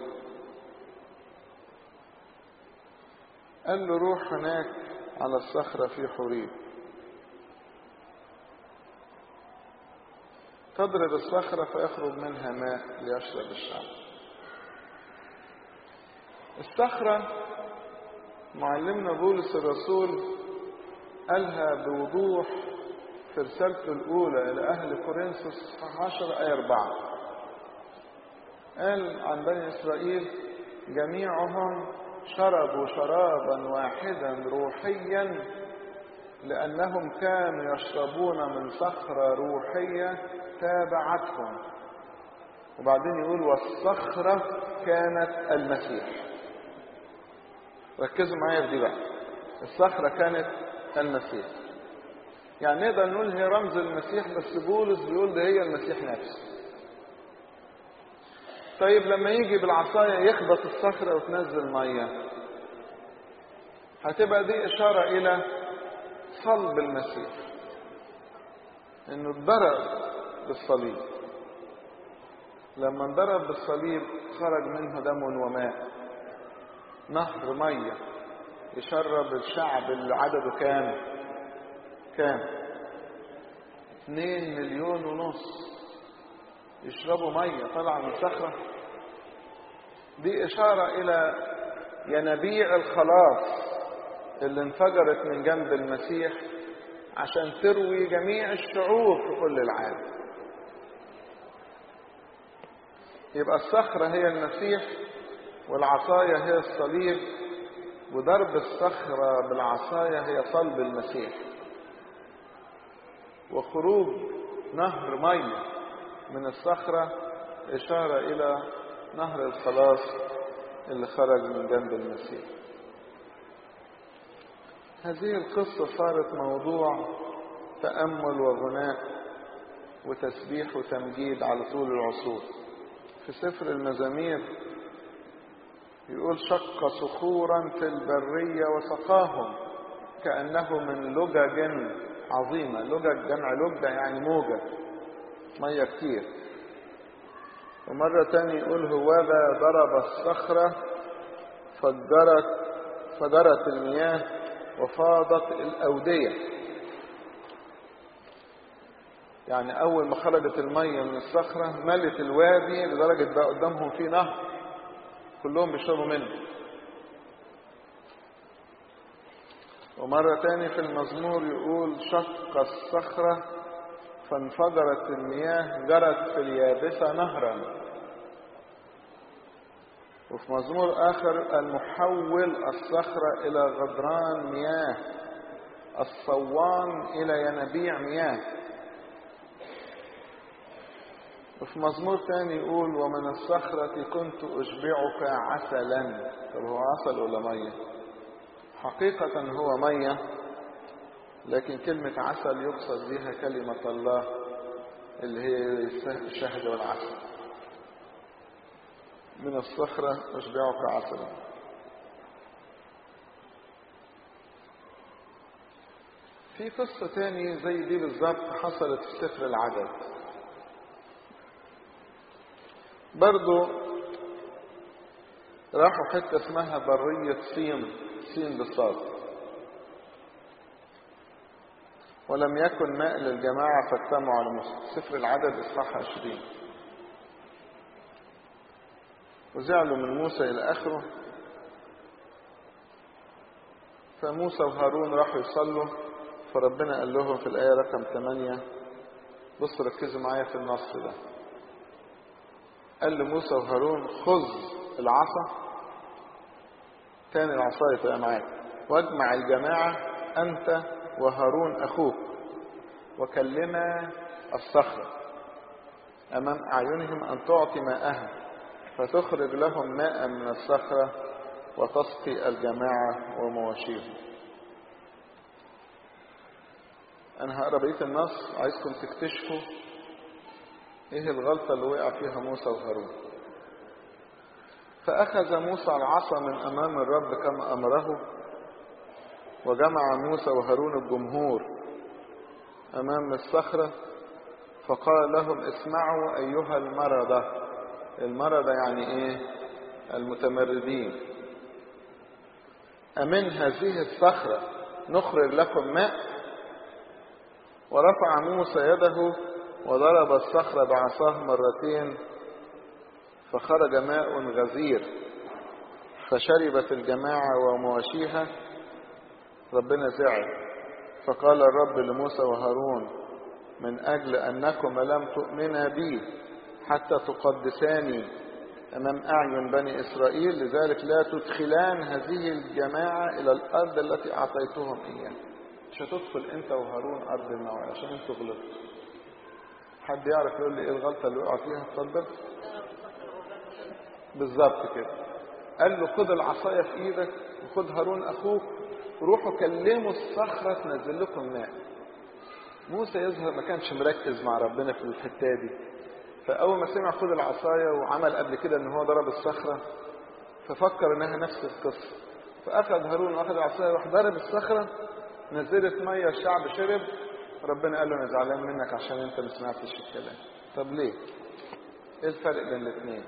قال له روح هناك على الصخرة في حوريب. تضرب الصخرة فيخرج منها ماء ليشرب الشعب. الصخرة معلمنا بولس الرسول قالها بوضوح في رسالته الأولى إلى أهل كورنثوس 10 آية 4. قال عن بني إسرائيل: جميعهم شربوا شرابا واحدا روحيا لأنهم كانوا يشربون من صخرة روحية تابعتهم. وبعدين يقول: والصخرة كانت المسيح. ركزوا معايا في دي بقى. الصخرة كانت المسيح، يعني نقدر نقول هي رمز المسيح، بس بولس بيقول ده هي المسيح نفسه. طيب لما يجي بالعصاية يخبط الصخرة وتنزل مية، هتبقى دي إشارة إلى صلب المسيح، إنه اتضرب بالصليب. لما انضرب بالصليب خرج منه دم وماء، نهر مية يشرب الشعب اللي عدده كام 2.5 مليون يشربوا مية طالعة من صخرة. دي إشارة إلى ينابيع الخلاص اللي انفجرت من جنب المسيح عشان تروي جميع الشعوب في كل العالم. يبقى الصخرة هي المسيح، والعصاية هي الصليب، وضرب الصخرة بالعصاية هي صلب المسيح، وخروج نهر مية من الصخرة إشارة إلى نهر الخلاص اللي خرج من جنب المسيح. هذه القصة صارت موضوع تأمل وغناء وتسبيح وتمجيد على طول العصور. في سفر المزامير يقول: شق صخورا في البرية وسقاهم كأنه من لجج عظيمة. لجج جمع لجة يعني موجة مية كتير. ومرة تاني يقول: هوذا ضرب الصخرة فجرت المياه وفاضت الأودية. يعني أول ما خرجت المية من الصخرة ملت الوادي لدرجة بقى قدامهم في نهر كلهم بيشربوا منه. ومرة تاني في المزمور يقول: شق الصخرة فانفجرت المياه جرت في اليابسة نهرا. وفي مزمور آخر: المحول الصخرة إلى غدران مياه، الصوان إلى ينابيع مياه. وفي مزمور تاني يقول: ومن الصخرة كنت أشبعك عسلا. طب هو عسل ولا مية؟ حقيقة هو مية، لكن كلمة عسل يقصد بها كلمة الله اللي هي الشهد والعسل. من الصخرة أشبعك عسلا. في قصة تاني زي دي بالظبط حصلت في سفر العدد. برضو راحوا حتة اسمها برية سين بالصاد، ولم يكن ماء للجماعة فاجتمعوا على موسى. سفر العدد إصحاح 20. وزعلوا من موسى إلى آخره. فموسى وهارون راحوا يصلوا، فربنا قال لهم في الآية رقم 8، بصوا ركزوا معايا في النص ده. قال لموسى وهارون: خذ العصا، تاني العصاية تبقى معاك، واجمع الجماعة أنت وهارون أخوك، وكلما الصخرة أمام أعينهم أن تعطي ماءها، فتخرج لهم ماء من الصخرة وتسقي الجماعة ومواشيهم. أنا هقرأ بقية النص، عايزكم تكتشفوا إيه الغلطة اللي وقع فيها موسى وهارون. فأخذ موسى العصا من أمام الرب كما أمره، وجمع موسى وهارون الجمهور أمام الصخرة، فقال لهم: اسمعوا أيها المردة. المردة يعني إيه؟ المتمردين. أمن هذه الصخرة نخرج لكم ماء؟ ورفع موسى يده وضرب الصخرة بعصاه مرتين فخرج ماء غزير فشربت الجماعة ومواشيها. ربنا زعل فقال الرب لموسى وهارون: من أجل أنكم لم تؤمنا بي حتى تقدساني أمام أعين بني إسرائيل، لذلك لا تدخلان هذه الجماعة إلى الأرض التي أعطيتهم إياها. مش هتدخل أنت وهارون أرض الموعد عشان أنتوا غلطتوا. حد يعرف يقول لي إيه الغلطة اللي وقع فيها؟ اتفضل. بالظبط كده. قال له خد العصاية في إيدك وخد هارون أخوك روحوا كلموا الصخرة تنزل لكم ماء. موسى يظهر ما كانش مركز مع ربنا في الحتة دي، فأول ما سمع خد العصاية وعمل قبل كده إن هو ضرب الصخرة ففكر إنها نفس القصة، فأخذ هارون وأخذ العصاية وراح ضرب الصخرة نزلت مية، الشعب شرب. ربنا قال له أنا زعلان منك عشان أنت ما سمعتش الكلام. طب ليه؟ إيه الفرق بين الاثنين؟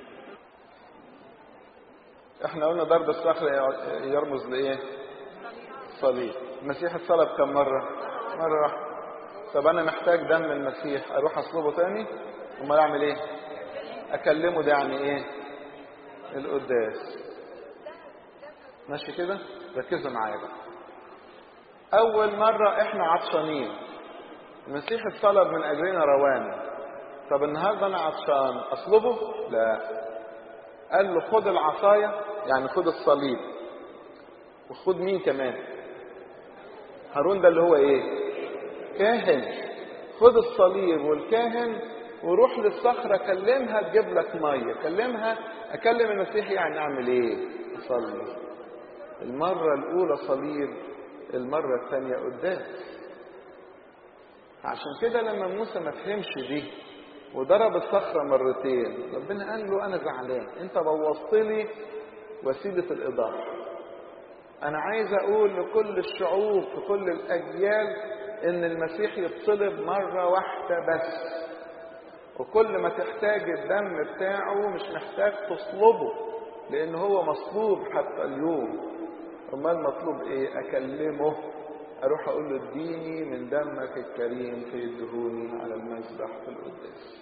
إحنا قلنا ضرب الصخرة يرمز لإيه؟ صليب. المسيح اتصلب كم مرة؟ مرة واحدة. طب أنا محتاج دم المسيح أروح أصلبه تاني؟ أمال أعمل إيه؟ أكلمه. ده يعني إيه؟ القداس. ماشي كده؟ ركزوا معايا بقى. أول مرة إحنا عطشانين، المسيح اتصلب من أجلنا روانا. طب النهارده أنا عطشان أصلبه؟ لا. قال له خد العصاية، يعني خد الصليب، وخد مين كمان؟ هارون ده اللي هو إيه؟ كاهن. خد الصليب والكاهن وروح للصخرة كلمها تجيب لك مية. كلمها. أكلم المسيح يعني أعمل إيه؟ أصلي. المرة الأولى صليب، المرة الثانية قداس. عشان كده لما موسى ما فهمش دي وضرب الصخرة مرتين، ربنا قال له أنا زعلان، أنت بوظت لي وسيلة الإيضاح. أنا عايز أقول لكل الشعوب في كل الأجيال إن المسيح يتصلب مرة واحدة بس، وكل ما تحتاج الدم بتاعه مش محتاج تصلبه لأن هو مصلوب حتى اليوم. أمال مطلوب إيه؟ أكلمه، أروح أقول له اديني من دمك الكريم فيدهوني على المذبح في القداس.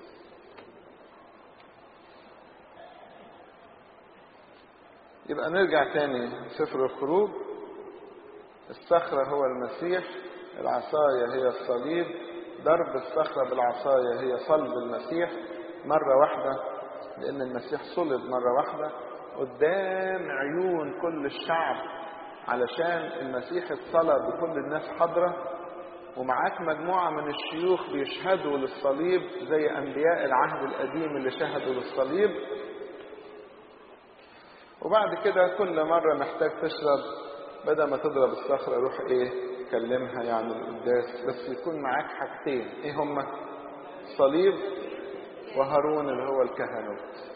يبقى نرجع تاني سفر الخروج. الصخرة هو المسيح، العصاية هي الصليب، ضرب الصخرة بالعصاية هي صلب المسيح مرة واحدة لأن المسيح صلب مرة واحدة قدام عيون كل الشعب علشان المسيح اتصلب وكل الناس حاضرة، ومعاك مجموعة من الشيوخ بيشهدوا للصليب زي أنبياء العهد القديم اللي شهدوا للصليب. وبعد كده كل مرة محتاج تشرب بدل ما تضرب الصخرة روح ايه؟ كلمها، يعني القداس. بس يكون معاك حاجتين، ايه هما؟ صليب وهارون اللي هو الكهنوت.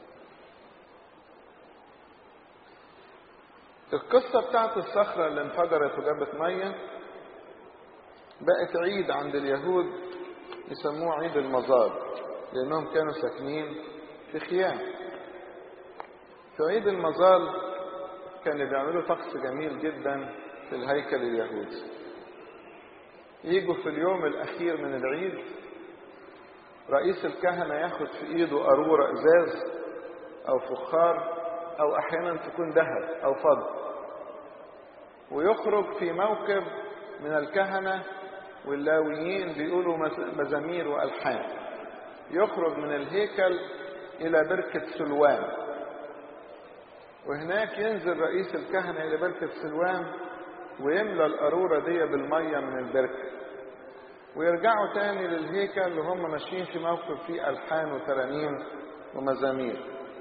القصة بتاعت الصخرة اللي انفجرت وجابت مية بقت عيد عند اليهود يسموه عيد المظال لأنهم كانوا ساكنين في خيام. في عيد المظال كانوا بيعملوا طقس جميل جدا في الهيكل اليهودي. يجوا في اليوم الأخير من العيد رئيس الكهنة ياخد في إيده قارورة إزاز أو فخار أو أحيانا تكون ذهب أو فضة، ويخرج في موكب من الكهنة واللاويين بيقولوا مزامير وألحان، يخرج من الهيكل إلى بركة سلوان، وهناك ينزل رئيس الكهنة إلى بركة سلوان ويملى القارورة دي بالمية من البركة، ويرجعوا تاني للهيكل وهم ماشيين في موكب فيه ألحان وترانيم ومزامير،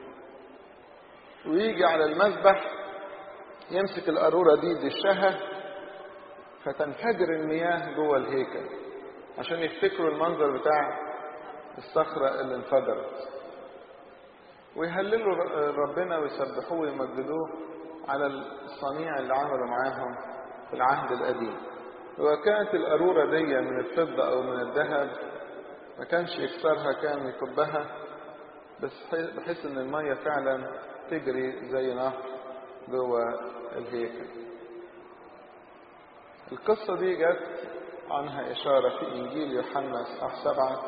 ويجي على المذبح يمسك القارورة دي بالشهة فتنفجر المياه جوه الهيكل عشان يفتكروا المنظر بتاع الصخرة اللي انفجرت، ويهللوا ربنا ويسبحوه ويمجدوه على الصنيع اللي عملوا معاهم في العهد القديم. وكانت القارورة دي من الفضة أو من الذهب ما كانش يكسرها، كان يكبها بس بحيث ان المية فعلا تجري زي نهر جوه الهيكل. القصة دي جت عنها إشارة في إنجيل يوحنا إصحاح 7.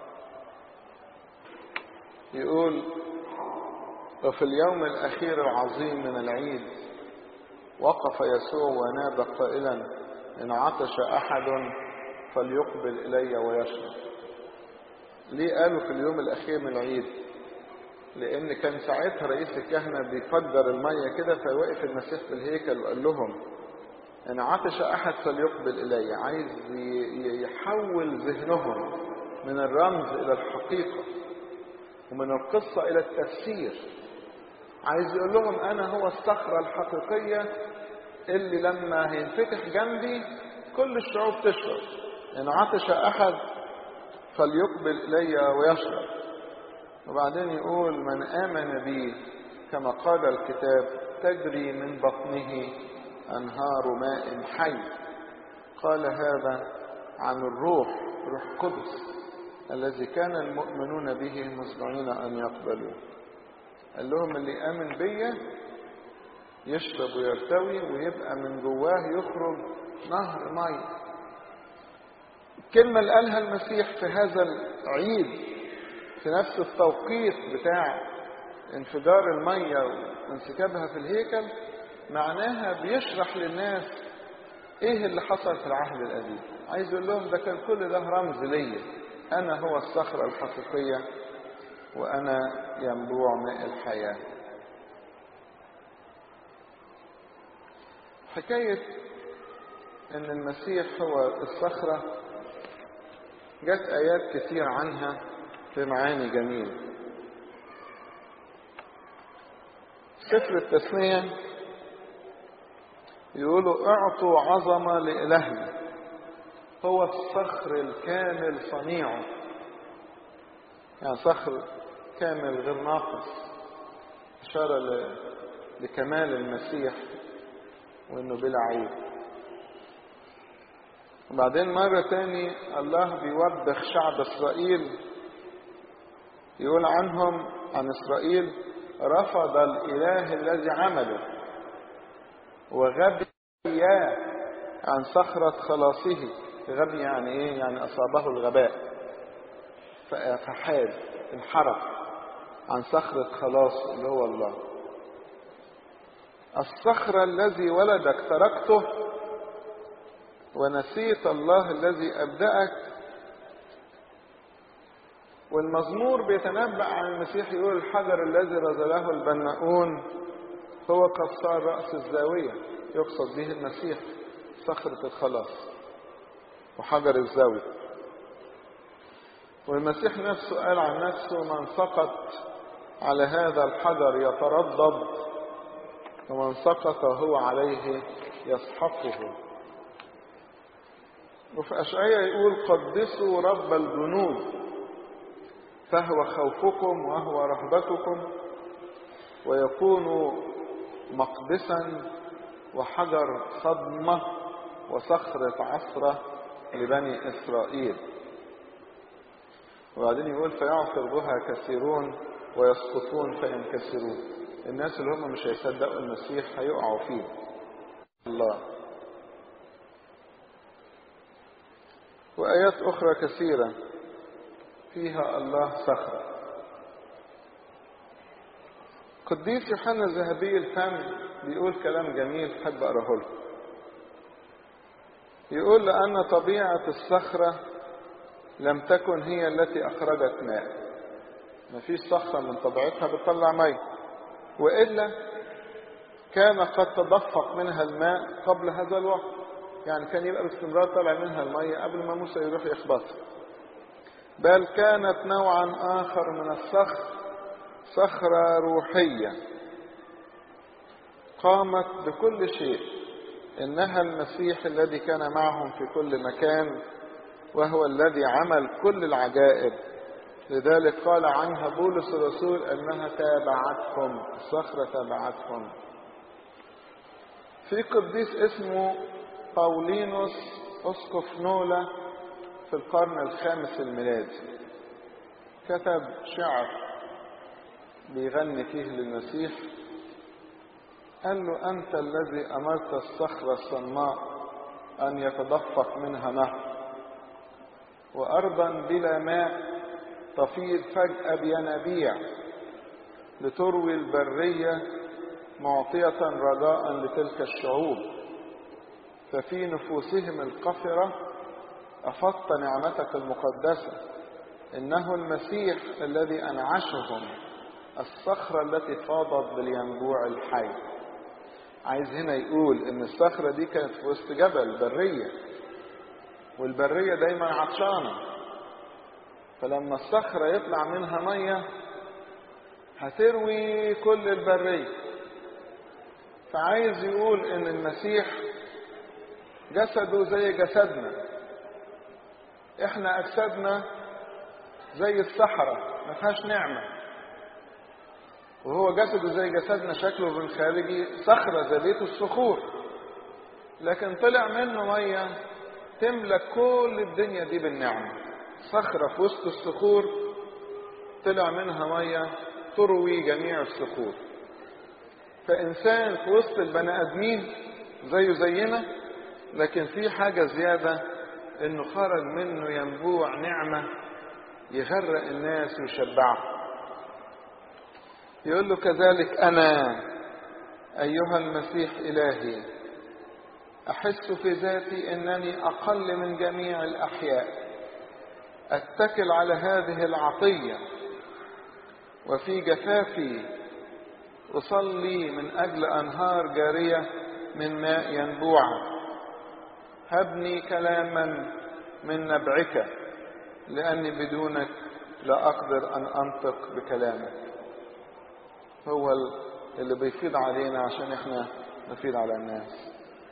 يقول: وفي اليوم الأخير العظيم من العيد وقف يسوع ونادى قائلا: إن عطش أحد فليقبل إلي ويشرب. ليه قالوا في اليوم الأخير من العيد؟ لأن كان ساعتها رئيس الكهنة بيقدر المية كده، فوقف المسيح في الهيكل وقال لهم: إن عطش أحد فليقبل إلي. عايز يحول ذهنهم من الرمز إلى الحقيقة ومن القصة إلى التفسير. عايز يقول لهم: أنا هو الصخرة الحقيقية اللي لما هينفتح جنبي كل الشعوب تشرب. إن عطش أحد فليقبل إلي ويشرب. وبعدين يقول: من آمن بي كما قال الكتاب تجري من بطنه أنهار ماء حي. قال هذا عن الروح، روح قدس الذي كان المؤمنون به مسرعين أن يقبلوه. قال لهم: اللي آمن بي يشرب ويرتوي ويبقى من جواه يخرج نهر مي. الكلمة اللي قالها المسيح في هذا العيد في نفس التوقيت بتاع انفجار المية وانسكابها في الهيكل معناها بيشرح للناس ايه اللي حصل في العهد القديم. عايز يقول لهم ده كان كل ده رمز ليا، انا هو الصخرة الحقيقية وانا ينبوع ماء الحياة. حكاية ان المسيح هو الصخرة جت ايات كتير عنها في معاني جميلة. سفر التثنية يقولوا: اعطوا عظمة لإلهنا، هو الصخر الكامل صنيعه. يعني صخر كامل غير ناقص، إشارة لكمال المسيح وإنه بلا عيب. وبعدين مرة تاني الله بيوبخ شعب إسرائيل، يقول عنهم عن إسرائيل: رفض الإله الذي عمله وغبي عن صخرة خلاصه. غبي يعني إيه؟ يعني أصابه الغباء فحاد، انحرف عن صخرة خلاص اللي هو الله. الصخرة الذي ولدك تركته ونسيت الله الذي أبدأك. والمزمور بيتنبأ عن المسيح، يقول: الحجر الذي رزله البناؤون هو قد صار رأس الزاوية. يقصد به المسيح صخرة الخلاص وحجر الزاوية. والمسيح نفسه قال عن نفسه: من سقط على هذا الحجر يتردد ومن سقط هو عليه يسحقه. وفي أشعياء يقول: قدسوا رب الجنود فهو خوفكم وهو رهبتكم، ويكون مقدسا وحجر صدمة وصخرة عصرة لبني إسرائيل. وبعدين يقول: فيعثر بها كثيرون ويسقطون فينكسرون. الناس اللي هم مش هيصدقوا المسيح هيقعوا فيه. الله. وآيات أخرى كثيرة فيها الله صخرة. قديس يوحنا الذهبي الفم بيقول كلام جميل حب أقراه لكم. يقول: لأن طبيعة الصخرة لم تكن هي التي أخرجت ماء. مفيش صخرة من طبيعتها بتطلع ماء، وإلا كان قد تدفق منها الماء قبل هذا الوقت. يعني كان يبقى باستمرار طالع منها الماء قبل ما موسى يروح يخبطها. بل كانت نوعا آخر من الصخر، صخرة روحية قامت بكل شيء. إنها المسيح الذي كان معهم في كل مكان، وهو الذي عمل كل العجائب. لذلك قال عنها بولس الرسول أنها تابعتهم، الصخرة تابعتهم. في قديس اسمه باولينوس أسقف نولا في القرن الخامس الميلادي كتب شعر بيغني فيه للمسيح. قال له: أنت الذي أمرت الصخرة الصماء أن يتدفق منها نهر، وأرضا بلا ماء تفيض فجأة بينابيع، لتروي البرية معطية رجاء لتلك الشعوب. ففي نفوسهم القفرة أفضت نعمتك المقدسة. إنه المسيح الذي أنعشهم، الصخرة التي فاضت بالينبوع الحي. عايز هنا يقول إن الصخرة دي كانت في وسط جبل برية، والبرية دايما عطشانة، فلما الصخرة يطلع منها مية هتروي كل البرية. فعايز يقول إن المسيح جسده زي جسدنا، إحنا أجسادنا زي الصحراء ما فيهاش نعمة، وهو جسده زي جسدنا شكله بالخارجي صخرة زي بيت الصخور، لكن طلع منه مية تملك كل الدنيا دي بالنعمة. صخرة في وسط الصخور طلع منها مية تروي جميع الصخور. فإنسان في وسط البني آدمين زيه زينا، لكن في حاجة زيادة، إنه خرج منه ينبوع نعمة يغرق الناس ويشبعهم. يقول له كذلك أنا أيها المسيح إلهي أحس في ذاتي أنني أقل من جميع الأحياء، أتكل على هذه العطية، وفي جفافي أصلي من أجل أنهار جارية من ماء ينبوعا. هبني كلاما من نبعك، لأني بدونك لا أقدر أن أنطق بكلامك. هو اللي بيفيض علينا عشان احنا نفيض على الناس.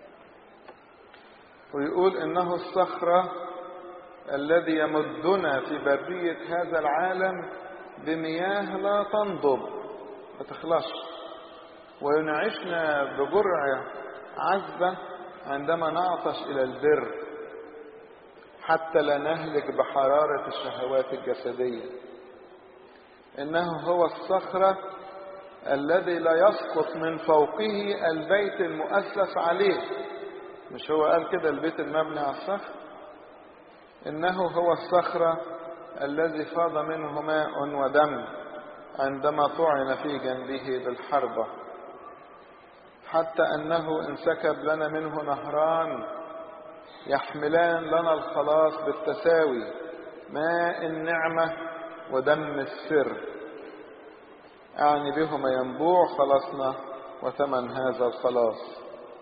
ويقول إنه الصخرة الذي يمدنا في برية هذا العالم بمياه لا تنضب ما تخلص، وينعشنا بجرعة عذبة عندما نعطش إلى البر، حتى لا نهلك بحرارة الشهوات الجسدية. إنه هو الصخرة الذي لا يسقط من فوقه البيت المؤسس عليه. مش هو قال كده البيت المبني على الصخر؟ إنه هو الصخرة الذي فاض منه ماء ودم عندما طعن في جنبه بالحربة، حتى أنه انسكب لنا منه نهران يحملان لنا الخلاص بالتساوي، ماء النعمة ودم السر، أعني بهما ينبوع خلاصنا وثمن هذا الخلاص.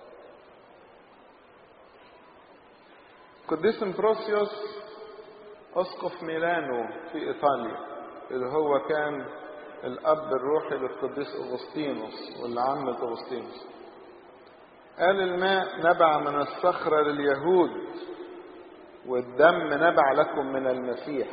قديس امبروسيوس أسقف ميلانو في إيطاليا، اللي هو كان الأب الروحي للقديس أغسطينوس واللي عمة أغسطينوس، قال الماء نبع من الصخرة لليهود، والدم نبع لكم من المسيح.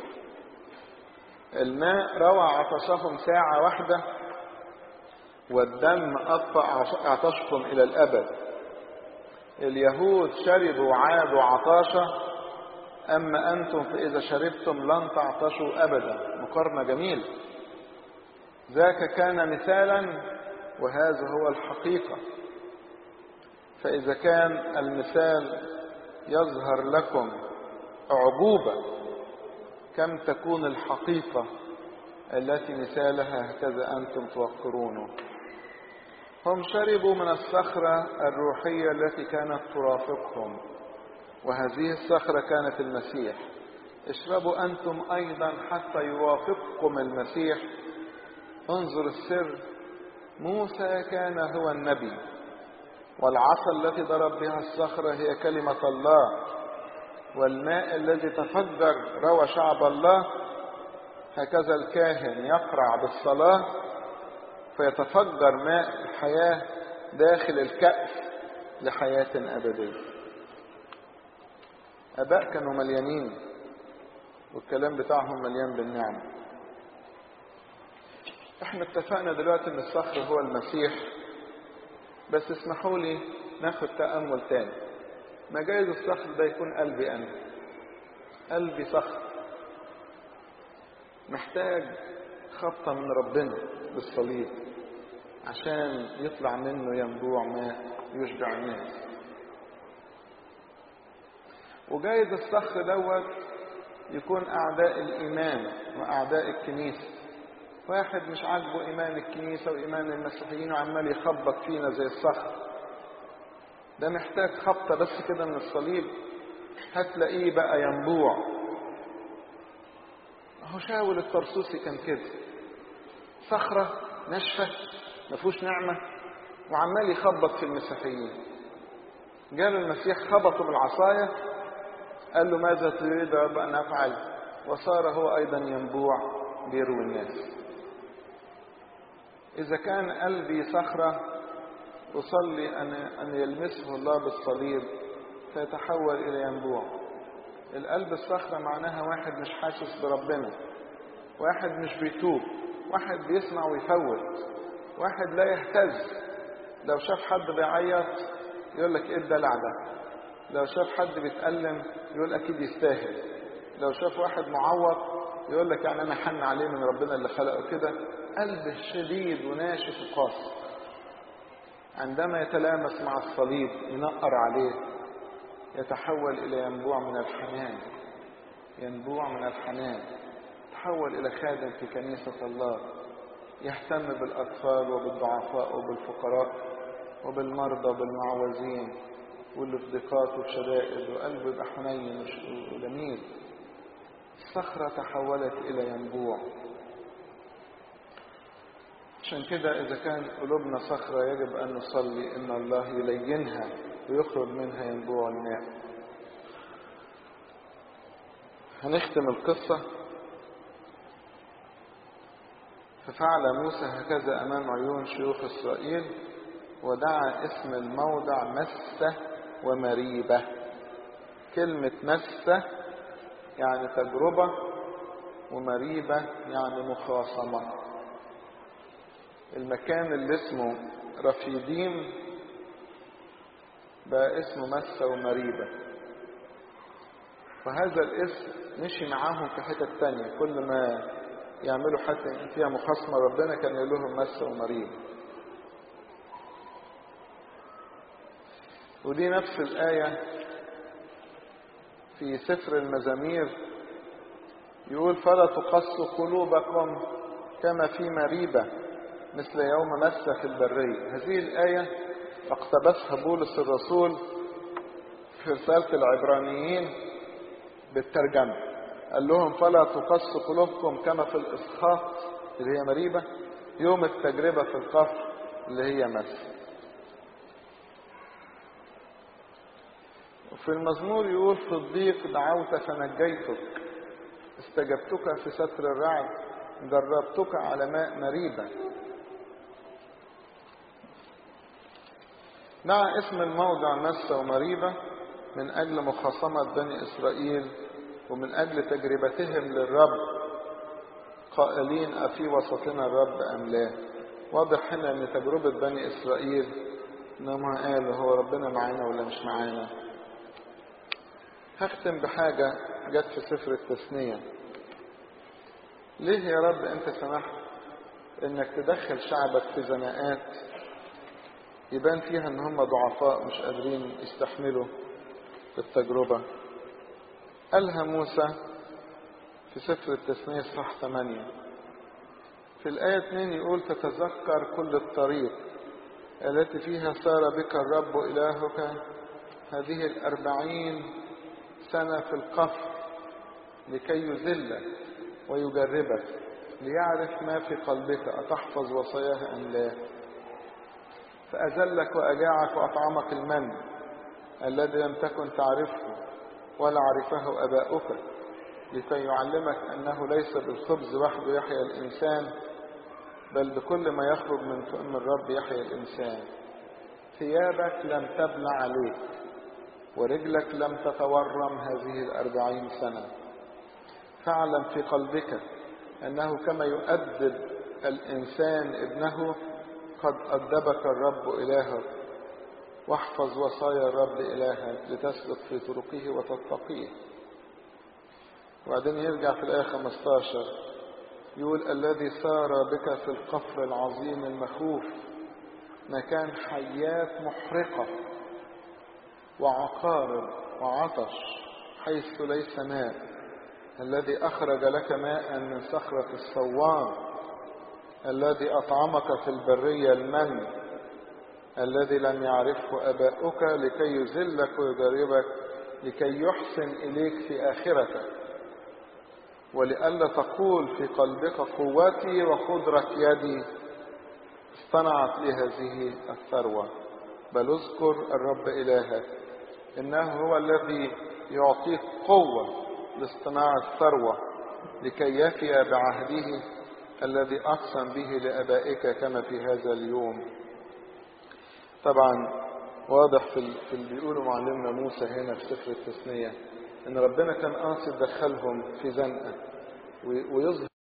الماء روى عطشهم ساعة واحدة، والدم أطفأ عطشكم إلى الأبد. اليهود شربوا وعادوا عطاشة، أما أنتم فإذا شربتم لن تعطشوا أبدا. مقارنة جميلة. ذاك كان مثالا وهذا هو الحقيقة. فإذا كان المثال يظهر لكم أعجوبة، كم تكون الحقيقة التي مثالها هكذا أنتم توقرونه. هم شربوا من الصخرة الروحية التي كانت ترافقهم، وهذه الصخرة كانت المسيح. اشربوا أنتم أيضا حتى يوافقكم المسيح. انظر السر، موسى كان هو النبي، والعصا التي ضرب بها الصخرة هي كلمة الله، والماء الذي تفجر روى شعب الله. هكذا الكاهن يقرع بالصلاة فيتفجر ماء الحياة داخل الكأس لحياة أبدية. آباء كانوا مليانين، والكلام بتاعهم مليان بالنعمة. احنا اتفقنا دلوقتي ان الصخر هو المسيح، بس اسمحوا لي ناخد تأمل تاني. ما جايز الصخر ده يكون قلبي أنا، قلبي صخر محتاج خبطة من ربنا بالصليب عشان يطلع منه ينبوع ماء يشبع الناس. وجايز الصخر دوت يكون أعداء الإيمان وأعداء الكنيسة. واحد مش عاجبه إيمان الكنيسة وإيمان المسيحيين وعمال يخبط فينا زي الصخر، ده محتاج خبطة بس كده من الصليب هتلاقيه بقى ينبوع. هو شاول الطرسوسي كان كده، صخرة ناشفة مفيهوش نعمة وعمال يخبط في المسيحيين. جاله المسيح خبطه بالعصاية، قال له ماذا تريد يا رب أن أفعل؟ وصار هو أيضا ينبوع بيروي الناس. إذا كان قلبي صخرة أصلي أن يلمسه الله بالصليب فيتحول إلى ينبوع. القلب الصخرة معناها واحد مش حاسس بربنا، واحد مش بيتوب، واحد بيسمع ويفوت، واحد لا يهتز. لو شاف حد بيعيط يقول لك ايه الدلع ده، لو شاف حد بيتألم يقول اكيد يستاهل، لو شاف واحد معوض يقول لك يعني انا حن عليه من ربنا اللي خلقه كده. قلب شديد وناشف وقاسي. عندما يتلامس مع الصليب ينقر عليه يتحول الى ينبوع من الحنان، ينبوع من الحنان، تحول الى خادم في كنيسة الله، يهتم بالاطفال وبالضعفاء وبالفقراء وبالمرضى وبالمعوزين واللي في ضيقات وشدائد، وقلبه يبقى حنين وجميل. الصخرة تحولت إلى ينبوع. عشان كده إذا كان قلوبنا صخرة يجب أن نصلي إن الله يلينها ويخرج منها ينبوع الماء. هنختم القصة. ففعل موسى هكذا أمام عيون شيوخ إسرائيل، ودعا اسم الموضع مسة ومريبة. كلمة مسة يعني تجربة، ومريبة يعني مخاصمة. المكان اللي اسمه رفيديم بقى اسمه مسة ومريبة، وهذا الاسم مشي معاهم في حتة تانية، كل ما يعملوا حتى فيها مخاصمة ربنا كان يقول لهم مسة ومريبة. ودي نفس الآية في سفر المزامير، يقول فلا تقسوا قلوبكم كما في مريبة مثل يوم مسة في البرية. هذه الآية اقتبسها بولس الرسول في رسالة العبرانيين بالترجمة، قال لهم فلا تقسوا قلوبكم كما في الإسخاط اللي هي مريبة، يوم التجربة في القفر اللي هي مسة. وفي المزمور يقول في الضيق دعوت فنجيتك، استجبتك في ستر الرعد، جربتك على ماء مريبة. دعا اسم الموضع مسة ومريبة من أجل مخاصمة بني إسرائيل ومن أجل تجربتهم للرب، قائلين أفي وسطنا الرب أم لا. واضح هنا أن تجربة بني إسرائيل إنهم قالوا هو ربنا معانا ولا مش معانا. هختم بحاجة جت في سفر التثنية. ليه يا رب أنت سمحت إنك تدخل شعبك في زناقات يبان فيها إن هم ضعفاء مش قادرين يستحملوا التجربة؟ قالها موسى في سفر التثنية صح 8 في الآية 2 يقول تتذكر كل الطريق التي فيها سار بك الرب إلهك هذه 40 سنة في القفر لكي يذلك ويجربك ليعرف ما في قلبك أتحفظ وصاياه أم لا. فأذلك وأجاعك وأطعمك المن الذي لم تكن تعرفه ولا عرفه أباؤك، لكي يعلمك أنه ليس بالخبز وحده يحيا الإنسان بل بكل ما يخرج من فم الرب يحيا الإنسان. ثيابك لم تبلى عليك ورجلك لم تتورم هذه 40 سنة. فاعلم في قلبك أنه كما يؤدب الإنسان ابنه قد أدبك الرب إلهك، واحفظ وصايا الرب إلهك لتسلك في طرقه وتتقيه. وبعدين يرجع في الآية 15 يقول الذي سار بك في القفر العظيم المخوف مكان حيات محرقة وعقارب وعطش حيث ليس ماء الذي أخرج لك ماء من صخرة الصوان، الذي أطعمك في البرية المن، الذي لم يعرفه آباؤك، لكي يذلك ويجربك، لكي يحسن إليك في آخرتك، ولئلا تقول في قلبك قوتي وقدرة يدي اصطنعت لي هذه الثروة، بل اذكر الرب إلهك، إنه هو الذي يعطيك قوة لاصطناع الثروة، لكي يفي بعهده الذي أقسم به لآبائك كما في هذا اليوم. طبعا واضح في اللي بيقوله معلمنا موسى هنا في سفر التثنية ان ربنا كان قاصد يدخلهم في زنقة ويظهر